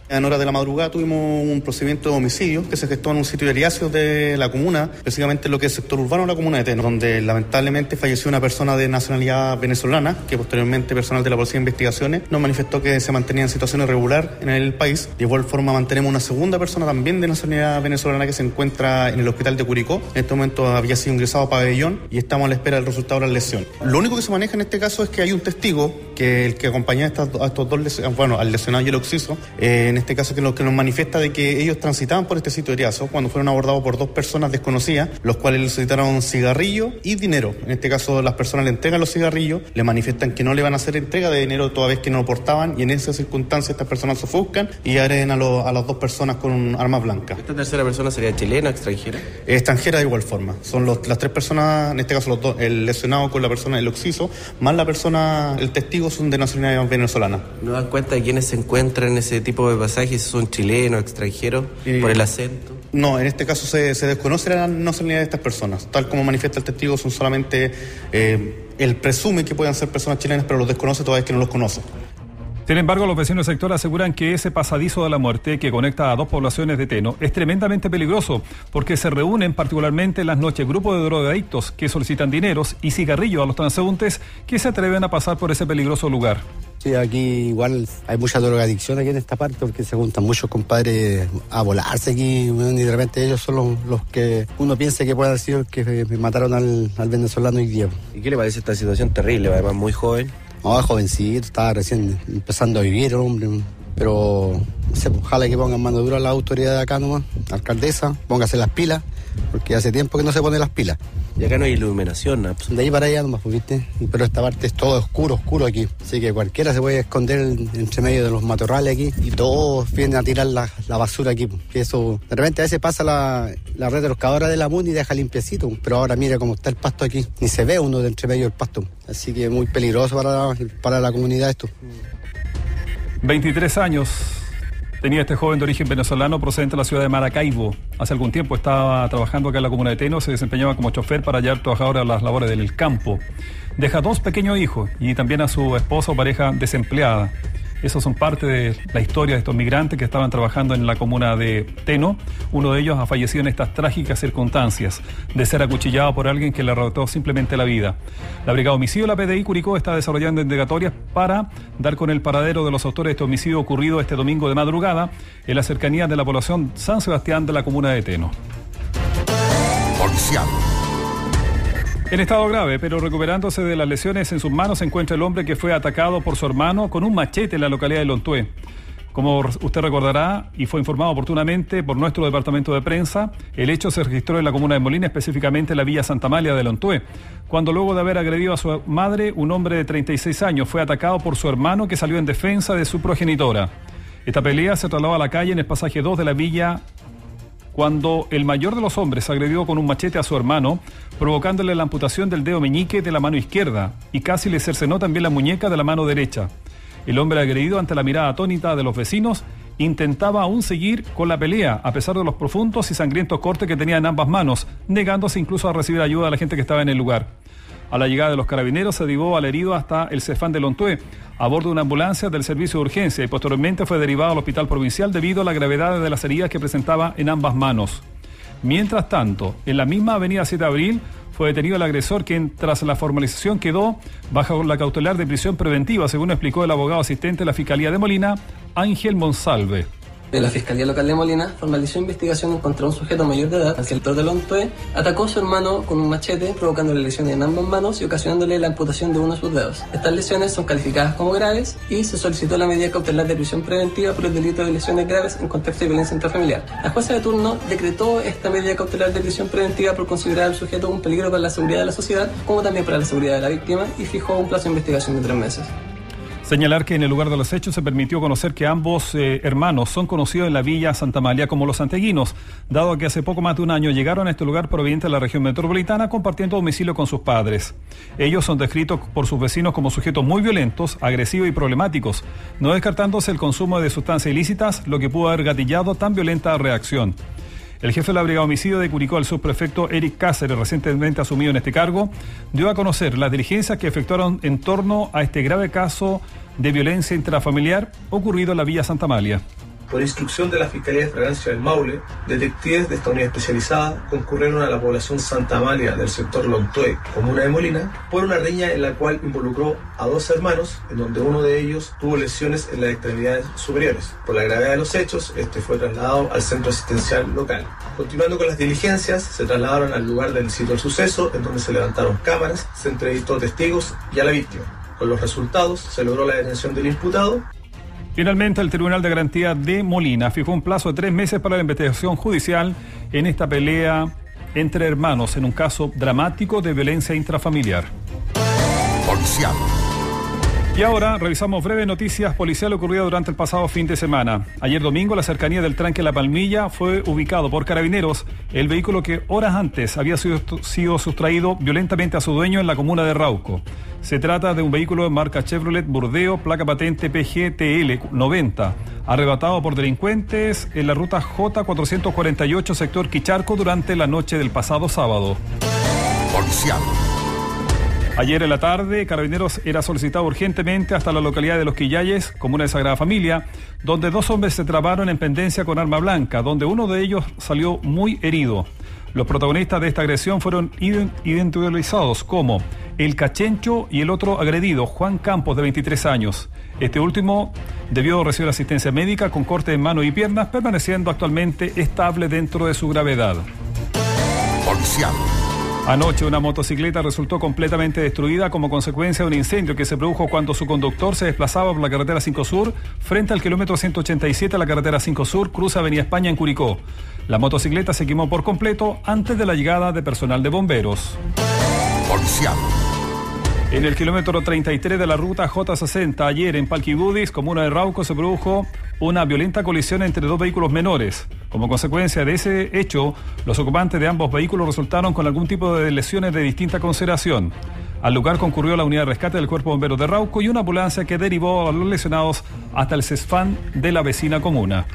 S20: En horas de la madrugada tuvimos un procedimiento de homicidio que se gestó en un sitio de eriacio de la comuna, específicamente en lo que es el sector urbano de la comuna de Teno, donde lamentablemente falleció una persona de nacionalidad venezolana, que posteriormente personal de la Policía de Investigaciones nos manifestó que se mantenía en situación irregular en el país. De igual forma mantenemos una segunda persona también de nacionalidad venezolana que se encuentra en el hospital de Curicó. En este momento había sido ingresado a pabellón y estamos a la espera del resultado de la lesión. Lo único que se maneja en este caso es que hay un testigo que el que acompaña a estos dos lesionados, bueno, al lesionado y el occiso, en este caso que nos manifiesta de que ellos transitaban por este sitio de eriazo cuando fueron abordados por dos personas desconocidas, los cuales le solicitaron cigarrillo y dinero. En este caso las personas le entregan los cigarrillos, le manifiestan que no le van a hacer entrega de dinero toda vez que no lo portaban, y en esa circunstancia estas personas se ofuscan y agreden a las dos personas con armas blancas.
S21: ¿Esta tercera persona sería chilena o extranjera?
S20: Extranjera de igual forma. Son las tres personas, en este caso los dos, el lesionado con la persona, el occiso, más la persona, el testigo, son de nacionalidad venezolana.
S21: ¿No dan cuenta de quiénes se encuentran en ese tipo de pasajes? ¿Son chilenos, extranjeros, por el acento?
S20: No, en este caso se desconoce la nacionalidad de estas personas. Tal como manifiesta el testigo, son solamente, él presume que puedan ser personas chilenas, pero los desconoce toda vez que no los conoce.
S2: Sin embargo, los vecinos del sector aseguran que ese pasadizo de la muerte que conecta a dos poblaciones de Teno es tremendamente peligroso porque se reúnen particularmente en las noches grupos de drogadictos que solicitan dineros y cigarrillos a los transeúntes que se atreven a pasar por ese peligroso lugar.
S22: Sí, aquí igual hay mucha drogadicción aquí en esta parte porque se juntan muchos compadres a volarse aquí y de repente ellos son los que uno piensa que puede haber sido el que mataron al venezolano hoy día.
S21: ¿Y qué le parece esta situación terrible? Además, muy joven.
S22: No, jovencito, estaba recién empezando a vivir el hombre, pero no sé, ojalá que pongan mano dura a la autoridad de acá nomás, alcaldesa, póngase las pilas, porque hace tiempo que no se pone las pilas.
S21: Y acá no hay iluminación, ¿no?
S22: De ahí para allá nomás, ¿viste? Pero esta parte es todo oscuro aquí, así que cualquiera se puede esconder entre medio de los matorrales aquí y todos vienen a tirar la basura aquí, que eso, de repente a veces pasa la retroscadora de la MUN y deja limpiecito, pero ahora mira cómo está el pasto aquí, ni se ve uno de entre medio del pasto, así que muy peligroso para la comunidad esto.
S2: 23 años tenía este joven de origen venezolano procedente de la ciudad de Maracaibo. Hace algún tiempo estaba trabajando acá en la comuna de Teno, se desempeñaba como chofer para llevar trabajadores a las labores del campo. Deja 2 pequeños hijos y también a su esposa o pareja desempleada. Esos son parte de la historia de estos migrantes que estaban trabajando en la comuna de Teno. Uno de ellos ha fallecido en estas trágicas circunstancias de ser acuchillado por alguien que le arrebató simplemente la vida. La Brigada de Homicidio de la PDI Curicó está desarrollando indagatorias para dar con el paradero de los autores de este homicidio ocurrido este domingo de madrugada en las cercanías de la población San Sebastián de la comuna de Teno.
S1: Policial.
S2: En estado grave, pero recuperándose de las lesiones en sus manos, se encuentra el hombre que fue atacado por su hermano con un machete en la localidad de Lontué. Como usted recordará y fue informado oportunamente por nuestro departamento de prensa, el hecho se registró en la comuna de Molina, específicamente en la villa Santa Amalia de Lontué, cuando luego de haber agredido a su madre, un hombre de 36 años fue atacado por su hermano que salió en defensa de su progenitora. Esta pelea se trasladó a la calle en el pasaje 2 de la villa cuando el mayor de los hombres agredió con un machete a su hermano, provocándole la amputación del dedo meñique de la mano izquierda y casi le cercenó también la muñeca de la mano derecha. El hombre agredido, ante la mirada atónita de los vecinos, intentaba aún seguir con la pelea, a pesar de los profundos y sangrientos cortes que tenía en ambas manos, negándose incluso a recibir ayuda de la gente que estaba en el lugar. A la llegada de los carabineros se derivó al herido hasta el Cefán de Lontué, a bordo de una ambulancia del servicio de urgencia, y posteriormente fue derivado al hospital provincial debido a la gravedad de las heridas que presentaba en ambas manos. Mientras tanto, en la misma avenida 7 de Abril, fue detenido el agresor, quien tras la formalización quedó bajo la cautelar de prisión preventiva, según explicó el abogado asistente de la Fiscalía de Molina, Ángel Monsalve.
S23: La Fiscalía Local de Molina formalizó investigación contra un sujeto mayor de edad, el sector de Lontué, atacó a su hermano con un machete, provocándole lesiones en ambas manos y ocasionándole la amputación de uno de sus dedos. Estas lesiones son calificadas como graves y se solicitó la medida cautelar de prisión preventiva por el delito de lesiones graves en contexto de violencia intrafamiliar. La jueza de turno decretó esta medida cautelar de prisión preventiva por considerar al sujeto un peligro para la seguridad de la sociedad, como también para la seguridad de la víctima, y fijó un plazo de investigación de 3 meses.
S2: Señalar que en el lugar de los hechos se permitió conocer que ambos hermanos son conocidos en la villa Santa Amalia como los santeguinos, dado que hace poco más de un año llegaron a este lugar proveniente de la región metropolitana compartiendo domicilio con sus padres. Ellos son descritos por sus vecinos como sujetos muy violentos, agresivos y problemáticos, no descartándose el consumo de sustancias ilícitas, lo que pudo haber gatillado tan violenta reacción. El jefe de la Brigada de Homicidio de Curicó, el subprefecto Eric Cáceres, recientemente asumido en este cargo, dio a conocer las diligencias que efectuaron en torno a este grave caso de violencia intrafamiliar ocurrido en la Villa Santa Amalia.
S3: Por instrucción de la Fiscalía de Fragancia del Maule, detectives de esta unidad especializada concurrieron a la población Santa Amalia del sector Lontué, comuna de Molina, por una riña en la cual involucró a 2 hermanos, en donde uno de ellos tuvo lesiones en las extremidades superiores. Por la gravedad de los hechos, este fue trasladado al centro asistencial local. Continuando con las diligencias, se trasladaron al lugar del sitio del suceso, en donde se levantaron cámaras, se entrevistó testigos y a la víctima. Con los resultados, se logró la detención del imputado.
S2: Finalmente, el Tribunal de Garantía de Molina fijó un plazo de 3 meses para la investigación judicial en esta pelea entre hermanos en un caso dramático de violencia intrafamiliar.
S1: Policial.
S2: Y ahora revisamos breves noticias policiales ocurridas durante el pasado fin de semana. Ayer domingo, en la cercanía del tranque La Palmilla, fue ubicado por carabineros el vehículo que horas antes había sido sustraído violentamente a su dueño en la comuna de Rauco. Se trata de un vehículo de marca Chevrolet Burdeo, placa patente PGTL 90, arrebatado por delincuentes en la ruta J448, sector Quicharco, durante la noche del pasado sábado.
S1: Policial.
S2: Ayer en la tarde, Carabineros era solicitado urgentemente hasta la localidad de Los Quillayes, comuna de Sagrada Familia, donde 2 hombres se trabaron en pendencia con arma blanca, donde uno de ellos salió muy herido. Los protagonistas de esta agresión fueron identificados como el Cachencho y el otro agredido, Juan Campos, de 23 años. Este último debió recibir asistencia médica con corte en manos y piernas, permaneciendo actualmente estable dentro de su gravedad.
S1: Policial.
S2: Anoche una motocicleta resultó completamente destruida como consecuencia de un incendio que se produjo cuando su conductor se desplazaba por la carretera 5 Sur frente al kilómetro 187 de la carretera 5 Sur, cruza Avenida España en Curicó. La motocicleta se quemó por completo antes de la llegada de personal de bomberos.
S1: Policial.
S2: En el kilómetro 33 de la ruta J60, ayer en Palquibudis, comuna de Rauco, se produjo una violenta colisión entre 2 vehículos menores. Como consecuencia de ese hecho, los ocupantes de ambos vehículos resultaron con algún tipo de lesiones de distinta consideración. Al lugar concurrió la unidad de rescate del Cuerpo de Bomberos de Rauco y una ambulancia que derivó a los lesionados hasta el CESFAM de la vecina comuna.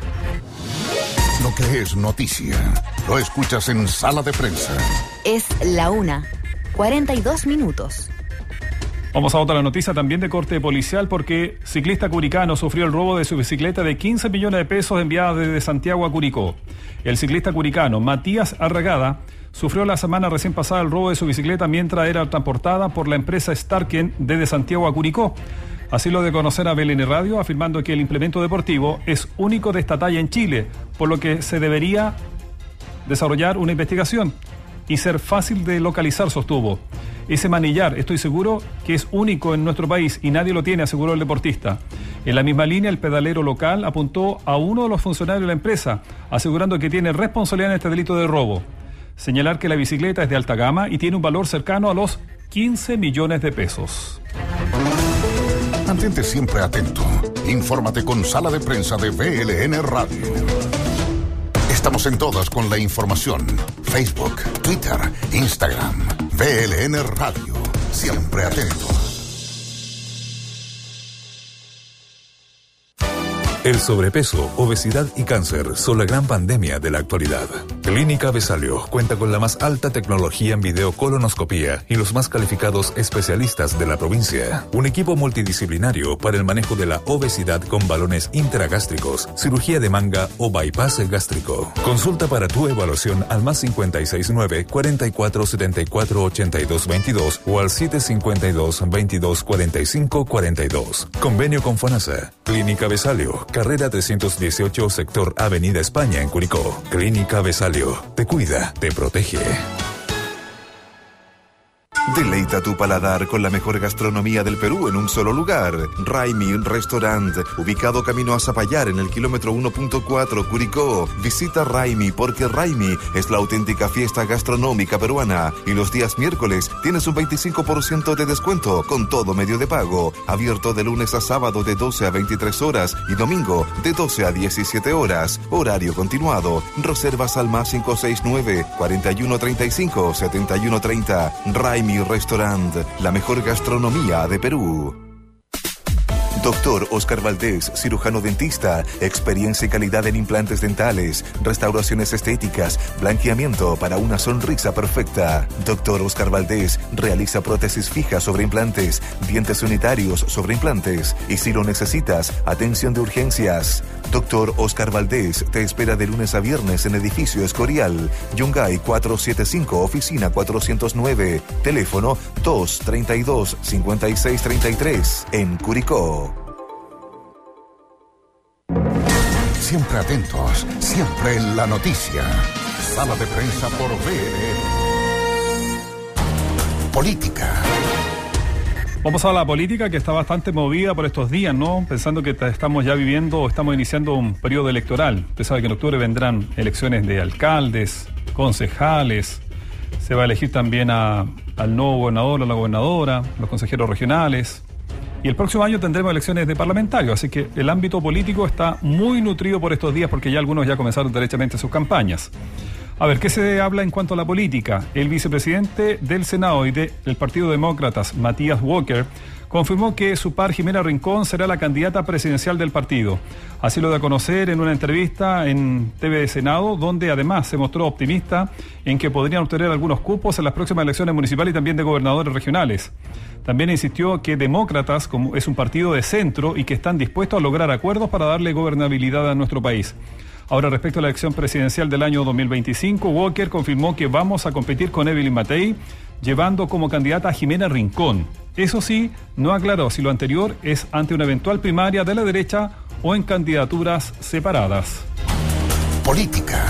S1: Lo que es noticia, lo escuchas en Sala de Prensa.
S4: Es la 1, 42 minutos.
S2: Vamos a otra noticia también de corte policial, porque ciclista curicano sufrió el robo de su bicicleta de 15 millones de pesos enviada desde Santiago a Curicó. El ciclista curicano Matías Arragada sufrió la semana recién pasada el robo de su bicicleta mientras era transportada por la empresa Starken desde Santiago a Curicó. Así lo de conocer a BLN Radio, afirmando que el implemento deportivo es único de esta talla en Chile, por lo que se debería desarrollar una investigación y ser fácil de localizar, sostuvo. Ese manillar, estoy seguro que es único en nuestro país y nadie lo tiene, aseguró el deportista. En la misma línea, el pedalero local apuntó a uno de los funcionarios de la empresa, asegurando que tiene responsabilidad en este delito de robo. Señalar que la bicicleta es de alta gama y tiene un valor cercano a los 15 millones de pesos.
S1: Mantente siempre atento. Infórmate con Sala de Prensa de BLN Radio. Estamos en todas con la información. Facebook, Twitter, Instagram. BLN Radio. Siempre atentos.
S11: El sobrepeso, obesidad y cáncer son la gran pandemia de la actualidad. Clínica Besalio cuenta con la más alta tecnología en videocolonoscopía y los más calificados especialistas de la provincia. Un equipo multidisciplinario para el manejo de la obesidad con balones intragástricos, cirugía de manga o bypass gástrico. Consulta para tu evaluación al más 569 44 74 82 22 o al 752 22 45 42. Convenio con FONASA. Clínica Besalio, carrera 318, sector Avenida España en Curicó. Clínica Besalio, te cuida, te protege.
S10: Deleita tu paladar con la mejor gastronomía del Perú en un solo lugar. Raimi Restaurant, ubicado camino a Zapallar en el kilómetro 1.4 Curicó. Visita Raimi porque Raimi es la auténtica fiesta gastronómica peruana. Y los días miércoles tienes un 25% de descuento con todo medio de pago. Abierto de lunes a sábado de 12 a 23 horas y domingo de 12 a 17 horas. Horario continuado. Reservas al más 569 4135 7130. Raimi Restaurant, la mejor gastronomía de Perú. Doctor Oscar Valdés, cirujano dentista, experiencia y calidad en implantes dentales, restauraciones estéticas, blanqueamiento para una sonrisa perfecta. Doctor Oscar Valdés realiza prótesis fijas sobre implantes, dientes unitarios sobre implantes y si lo necesitas, atención de urgencias. Doctor Oscar Valdés te espera de lunes a viernes en Edificio Escorial, Yungay 475, oficina 409, teléfono 232-5633, en Curicó.
S1: Siempre atentos, siempre en la noticia. Sala de prensa por VLN. Política.
S2: Vamos a la política, que está bastante movida por estos días, ¿no? Pensando que estamos ya viviendo, estamos iniciando un periodo electoral. Usted sabe que en octubre vendrán elecciones de alcaldes, concejales. Se va a elegir también al nuevo gobernador o la gobernadora, los consejeros regionales. Y el próximo año tendremos elecciones de parlamentarios, así que el ámbito político está muy nutrido por estos días porque ya algunos ya comenzaron derechamente sus campañas. A ver, ¿qué se habla en cuanto a la política? El vicepresidente del Senado y del Partido Demócratas, Matías Walker, confirmó que su par Jimena Rincón será la candidata presidencial del partido. Así lo dio a conocer en una entrevista en TV de Senado, donde además se mostró optimista en que podrían obtener algunos cupos en las próximas elecciones municipales y también de gobernadores regionales. También insistió que Demócratas como es un partido de centro y que están dispuestos a lograr acuerdos para darle gobernabilidad a nuestro país. Ahora, respecto a la elección presidencial del año 2025, Walker confirmó que vamos a competir con Evelyn Matei, llevando como candidata a Jimena Rincón. Eso sí, no aclaró si lo anterior es ante una eventual primaria de la derecha o en candidaturas separadas.
S1: Política.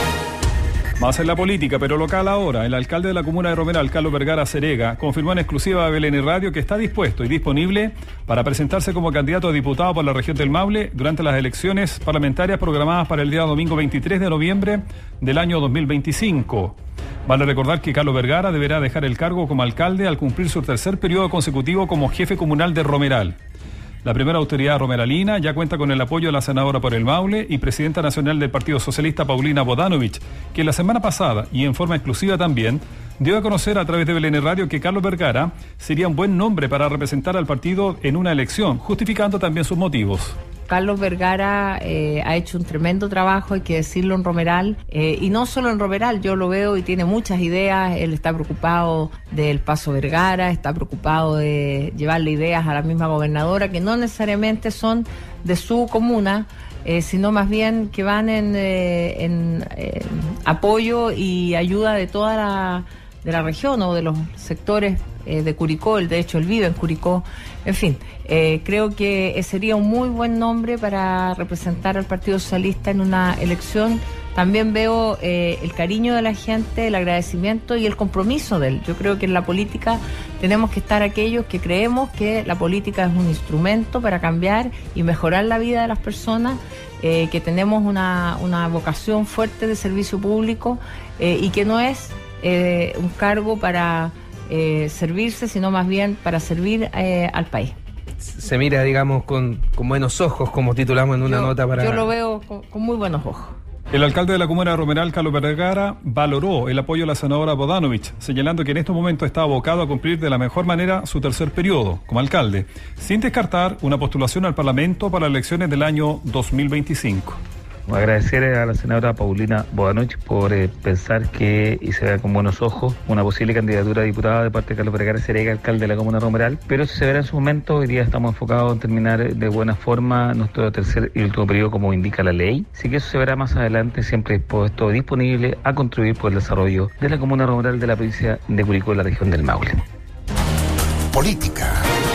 S2: Más en la política, pero local ahora. El alcalde de la comuna de Romeral, Carlos Vergara Cerega, confirmó en exclusiva a BLN Radio que está dispuesto y disponible para presentarse como candidato a diputado por la región del Maule durante las elecciones parlamentarias programadas para el día domingo 23 de noviembre del año 2025. Vale recordar que Carlos Vergara deberá dejar el cargo como alcalde al cumplir su tercer periodo consecutivo como jefe comunal de Romeral. La primera autoridad romeralina ya cuenta con el apoyo de la senadora por el Maule y presidenta nacional del Partido Socialista, Paulina Bodanovich, que la semana pasada, y en forma exclusiva también, dio a conocer a través de BLN Radio que Carlos Vergara sería un buen nombre para representar al partido en una elección, justificando también sus motivos.
S5: Carlos Vergara ha hecho un tremendo trabajo, hay que decirlo, en Romeral, y no solo en Romeral, yo lo veo y tiene muchas ideas. Él está preocupado del Paso Vergara, está preocupado de llevarle ideas a la misma gobernadora, que no necesariamente son de su comuna, sino más bien que van en apoyo y ayuda de toda la región o de los sectores de Curicó. De hecho él vive en Curicó. En fin, creo que sería un muy buen nombre para representar al Partido Socialista en una elección. También veo el cariño de la gente, el agradecimiento y el compromiso de él. Yo creo que en la política tenemos que estar aquellos que creemos que la política es un instrumento para cambiar y mejorar la vida de las personas, que tenemos una vocación fuerte de servicio público y que no es un cargo para servirse, sino más bien para servir al país.
S6: Se mira, digamos, con buenos ojos, como titulamos en una nota para...
S5: Yo lo veo con muy buenos ojos.
S2: El alcalde de la comuna de Romeral, Carlos Vergara, valoró el apoyo de la senadora Bodanovich, señalando que en estos momentos está abocado a cumplir de la mejor manera su tercer periodo como alcalde, sin descartar una postulación al Parlamento para las elecciones del año 2025.
S7: Agradecer a la senadora Paulina Bodanovich por pensar que, y se vea con buenos ojos, una posible candidatura a diputada de parte de Carlos Vergara Cerega, alcalde de la comuna de Romeral, pero eso se verá en su momento. Hoy día estamos enfocados en terminar de buena forma nuestro tercer y último periodo como indica la ley, así que eso se verá más adelante, siempre puesto disponible a contribuir por el desarrollo de la comuna de Romeral de la provincia de Curicó y la región del Maule.
S1: Política.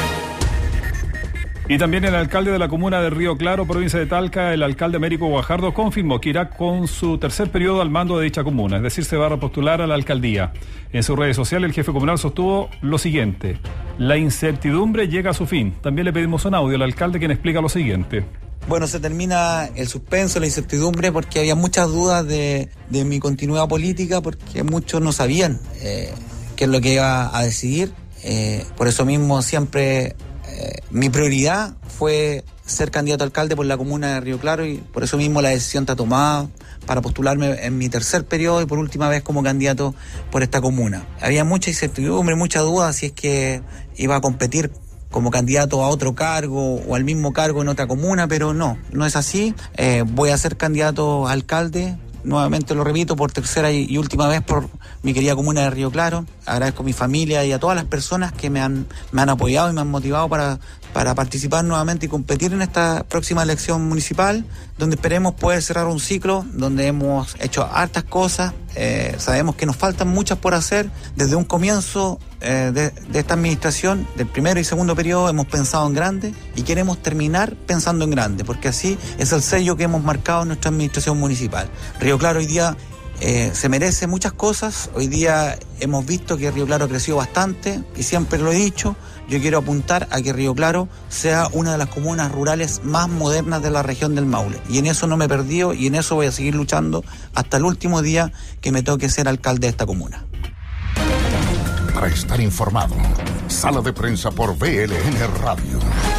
S2: Y también el alcalde de la comuna de Río Claro, provincia de Talca, el alcalde Américo Guajardo, confirmó que irá con su tercer periodo al mando de dicha comuna, es decir, se va a repostular a la alcaldía. En sus redes sociales, el jefe comunal sostuvo lo siguiente: la incertidumbre llega a su fin. También le pedimos un audio al alcalde, quien explica lo siguiente.
S24: Bueno, se termina el suspenso, la incertidumbre, porque había muchas dudas de mi continuidad política, porque muchos no sabían qué es lo que iba a decidir. Por eso mismo siempre... mi prioridad fue ser candidato a alcalde por la comuna de Río Claro y por eso mismo la decisión está tomada para postularme en mi tercer periodo y por última vez como candidato por esta comuna. Había mucha incertidumbre, mucha duda si es que iba a competir como candidato a otro cargo o al mismo cargo en otra comuna, pero no es así. Voy a ser candidato a alcalde, nuevamente lo repito, por tercera y última vez por mi querida comuna de Río Claro. Agradezco a mi familia y a todas las personas que me han apoyado y me han motivado para participar nuevamente y competir en esta próxima elección municipal, donde esperemos poder cerrar un ciclo, donde hemos hecho hartas cosas. Sabemos que nos faltan muchas por hacer. Desde un comienzo de esta administración, del primero y segundo periodo, hemos pensado en grande y queremos terminar pensando en grande, porque así es el sello que hemos marcado en nuestra administración municipal. Río Claro hoy día se merece muchas cosas. Hoy día hemos visto que Río Claro creció bastante y siempre lo he dicho, yo quiero apuntar a que Río Claro sea una de las comunas rurales más modernas de la región del Maule. Y en eso no me he perdido y en eso voy a seguir luchando hasta el último día que me toque ser alcalde de esta comuna.
S1: Para estar informado, Sala de Prensa por VLN Radio.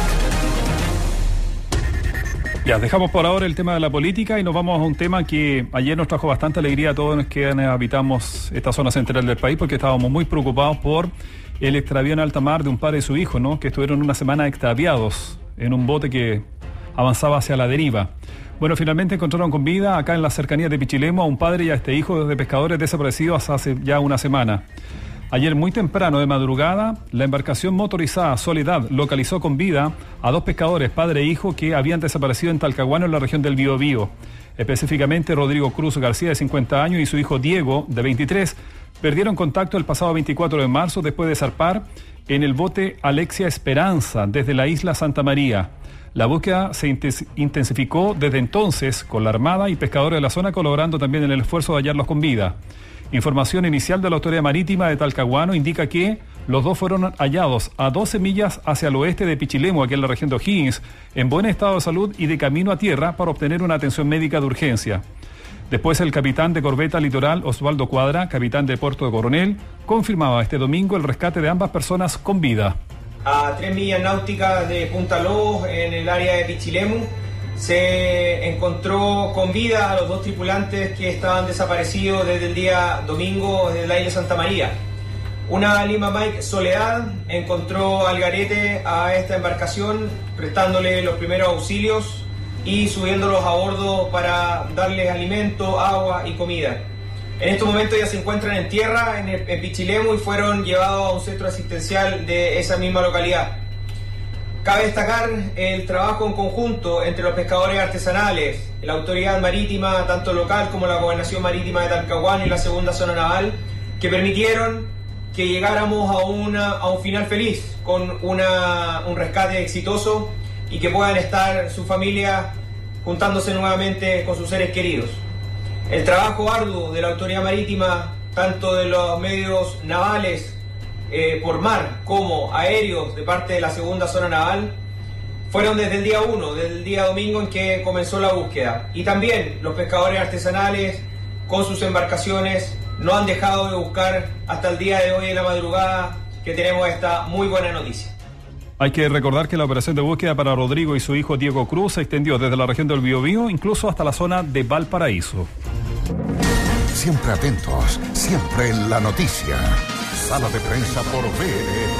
S2: Ya, dejamos por ahora el tema de la política y nos vamos a un tema que ayer nos trajo bastante alegría a todos los que habitamos esta zona central del país, porque estábamos muy preocupados por el extravío en alta mar de un padre y su hijo, ¿no? Que estuvieron una semana extraviados en un bote que avanzaba hacia la deriva. Bueno, finalmente encontraron con vida acá en las cercanías de Pichilemu a un padre y a este hijo de pescadores desaparecidos hace ya una semana. Ayer muy temprano de madrugada, la embarcación motorizada Soledad localizó con vida a dos pescadores, padre e hijo, que habían desaparecido en Talcahuano, en la región del Biobío. Específicamente, Rodrigo Cruz García, de 50 años, y su hijo Diego, de 23, perdieron contacto el pasado 24 de marzo después de zarpar en el bote Alexia Esperanza desde la isla Santa María. La búsqueda se intensificó desde entonces con la Armada y pescadores de la zona colaborando también en el esfuerzo de hallarlos con vida. Información inicial de la Autoridad Marítima de Talcahuano indica que los dos fueron hallados a 12 millas hacia el oeste de Pichilemu, aquí en la región de O'Higgins, en buen estado de salud y de camino a tierra para obtener una atención médica de urgencia. Después, el capitán de corbeta Litoral, Osvaldo Cuadra, capitán de Puerto de Coronel, confirmaba este domingo el rescate de ambas personas con vida.
S8: A 3 millas náuticas de Punta Lobos, en el área de Pichilemu, se encontró con vida a los dos tripulantes que estaban desaparecidos desde el día domingo desde la isla Santa María. Una Lima Mike Soledad encontró al garete a esta embarcación prestándole los primeros auxilios y subiéndolos a bordo para darles alimento, agua y comida. En estos momentos ya se encuentran en tierra en Pichilemu y fueron llevados a un centro asistencial de esa misma localidad. Cabe destacar el trabajo en conjunto entre los pescadores artesanales, la autoridad marítima, tanto local como la Gobernación Marítima de Talcahuano y la segunda zona naval, que permitieron que llegáramos a un final feliz, con un rescate exitoso y que puedan estar sus familias juntándose nuevamente con sus seres queridos. El trabajo arduo de la autoridad marítima, tanto de los medios navales, por mar como aéreos de parte de la segunda zona naval, fueron desde el día 1, desde el día domingo en que comenzó la búsqueda. Y también los pescadores artesanales con sus embarcaciones no han dejado de buscar hasta el día de hoy en la madrugada, que tenemos esta muy buena noticia.
S2: Hay que recordar que la operación de búsqueda para Rodrigo y su hijo Diego Cruz se extendió desde la región del Biobío incluso hasta la zona de Valparaíso.
S1: Siempre atentos, siempre en la noticia. Sala de Prensa por VLN.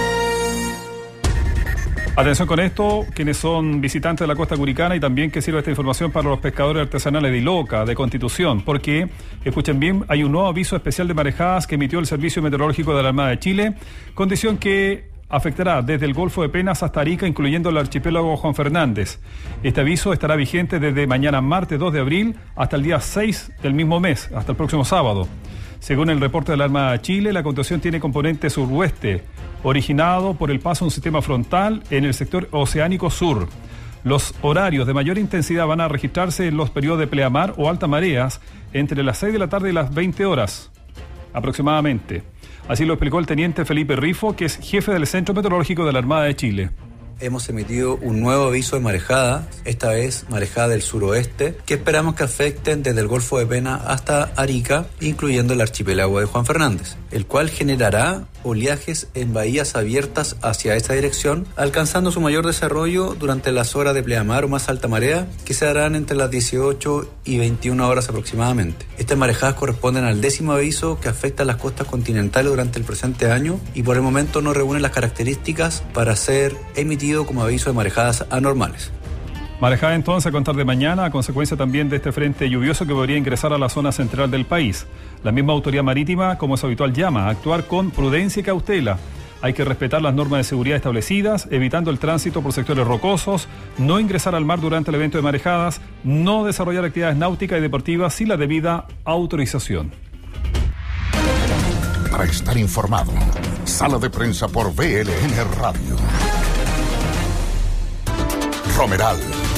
S2: Atención con esto, quienes son visitantes de la costa curicana, y también que sirva esta información para los pescadores artesanales de Iloca, de Constitución, porque, escuchen bien, hay un nuevo aviso especial de marejadas que emitió el Servicio Meteorológico de la Armada de Chile, condición que afectará desde el Golfo de Penas hasta Arica, incluyendo el archipiélago Juan Fernández. Este aviso estará vigente desde mañana martes 2 de abril hasta el día 6 del mismo mes, hasta el próximo sábado. Según el reporte de la Armada de Chile, la condición tiene componente suroeste, originado por el paso de un sistema frontal en el sector oceánico sur. Los horarios de mayor intensidad van a registrarse en los periodos de pleamar o alta mareas entre las 6 de la tarde y las 20 horas aproximadamente. Así lo explicó el teniente Felipe Rifo, que es jefe del Centro Meteorológico de la Armada de Chile.
S9: Hemos emitido un nuevo aviso de marejada, esta vez marejada del suroeste, que esperamos que afecten desde el Golfo de Penas hasta Arica, incluyendo el archipiélago de Juan Fernández, el cual generará oleajes en bahías abiertas hacia esta dirección, alcanzando su mayor desarrollo durante las horas de pleamar o más alta marea, que se darán entre las 18 y 21 horas aproximadamente. Estas marejadas corresponden al 10º aviso que afecta a las costas continentales durante el presente año y por el momento no reúne las características para ser emitido como aviso de marejadas anormales.
S2: Marejada entonces a contar de mañana, a consecuencia también de este frente lluvioso que podría ingresar a la zona central del país. La misma autoridad marítima, como es habitual, llama a actuar con prudencia y cautela. Hay que respetar las normas de seguridad establecidas, evitando el tránsito por sectores rocosos, no ingresar al mar durante el evento de marejadas, no desarrollar actividades náuticas y deportivas sin la debida autorización.
S1: Para estar informado, Sala de Prensa por VLN Radio. Romeral.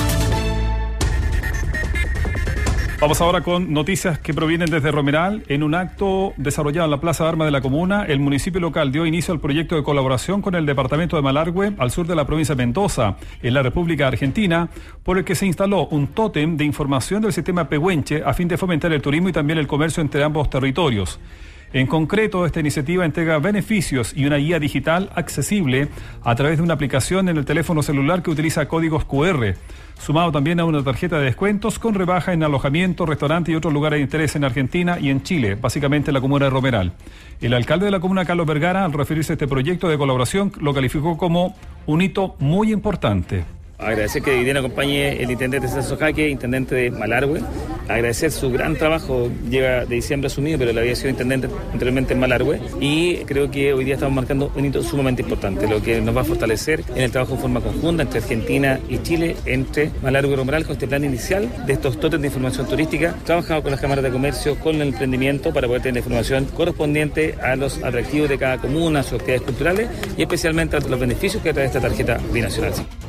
S2: Vamos ahora con noticias que provienen desde Romeral. En un acto desarrollado en la Plaza de Armas de la comuna, el municipio local dio inicio al proyecto de colaboración con el departamento de Malargüe, al sur de la provincia de Mendoza, en la República Argentina, por el que se instaló un tótem de información del sistema Pehuenche a fin de fomentar el turismo y también el comercio entre ambos territorios. En concreto, esta iniciativa entrega beneficios y una guía digital accesible a través de una aplicación en el teléfono celular que utiliza códigos QR, sumado también a una tarjeta de descuentos con rebaja en alojamiento, restaurante y otros lugares de interés en Argentina y en Chile, básicamente en la comuna de Romeral. El alcalde de la comuna, Carlos Vergara, al referirse a este proyecto de colaboración, lo calificó como un hito muy importante.
S12: Agradecer que hoy día nos acompañe el intendente Celso Jaque, intendente de Malargüe. Agradecer su gran trabajo, llega de diciembre asumido, pero él había sido intendente anteriormente en Malargüe. Y creo que hoy día estamos marcando un hito sumamente importante, lo que nos va a fortalecer en el trabajo en forma conjunta entre Argentina y Chile, entre Malargüe y Romeral, con este plan inicial de estos tótems de información turística. Trabajamos con las cámaras de comercio, con el emprendimiento, para poder tener la información correspondiente a los atractivos de cada comuna, sus actividades culturales y especialmente a los beneficios que trae esta tarjeta binacional.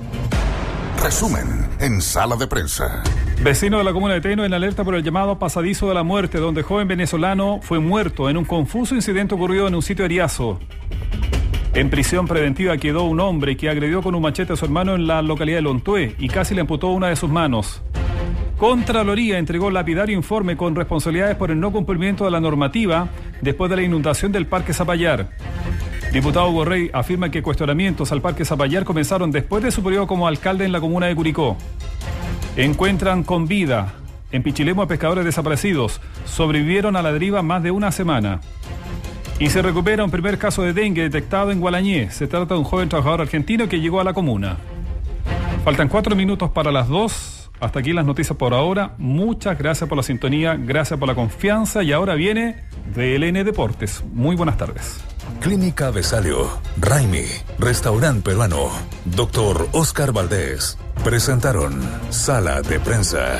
S1: Resumen en Sala de Prensa.
S2: Vecino de la comuna de Teno en alerta por el llamado pasadizo de la muerte, donde joven venezolano fue muerto en un confuso incidente ocurrido en un sitio de Ariazo. En prisión preventiva quedó un hombre que agredió con un machete a su hermano en la localidad de Lontué y casi le amputó una de sus manos. Contraloría entregó lapidario informe con responsabilidades por el no cumplimiento de la normativa después de la inundación del Parque Zapallar. Diputado Hugo Rey afirma que cuestionamientos al Parque Zapallar comenzaron después de su periodo como alcalde en la comuna de Curicó. Encuentran con vida en Pichilemu a pescadores desaparecidos. Sobrevivieron a la deriva más de una semana. Y se recupera un primer caso de dengue detectado en Gualañé. Se trata de un joven trabajador argentino que llegó a la comuna. Faltan 4 minutos para las 2. Hasta aquí las noticias por ahora. Muchas gracias por la sintonía, gracias por la confianza. Y ahora viene VLN Deportes. Muy buenas tardes.
S11: Clínica Vesalio, Raimi, Restaurante Peruano, Dr. Oscar Valdés. Presentaron Sala de Prensa.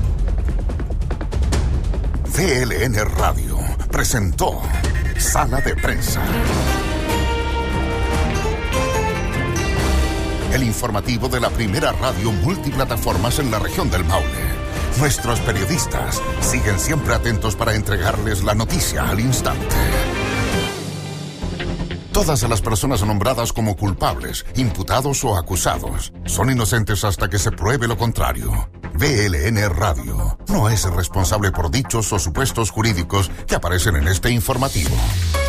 S1: VLN Radio presentó Sala de Prensa. El informativo de la primera radio multiplataformas en la región del Maule. Nuestros periodistas siguen siempre atentos para entregarles la noticia al instante. Todas las personas nombradas como culpables, imputados o acusados son inocentes hasta que se pruebe lo contrario. VLN Radio no es responsable por dichos o supuestos jurídicos que aparecen en este informativo.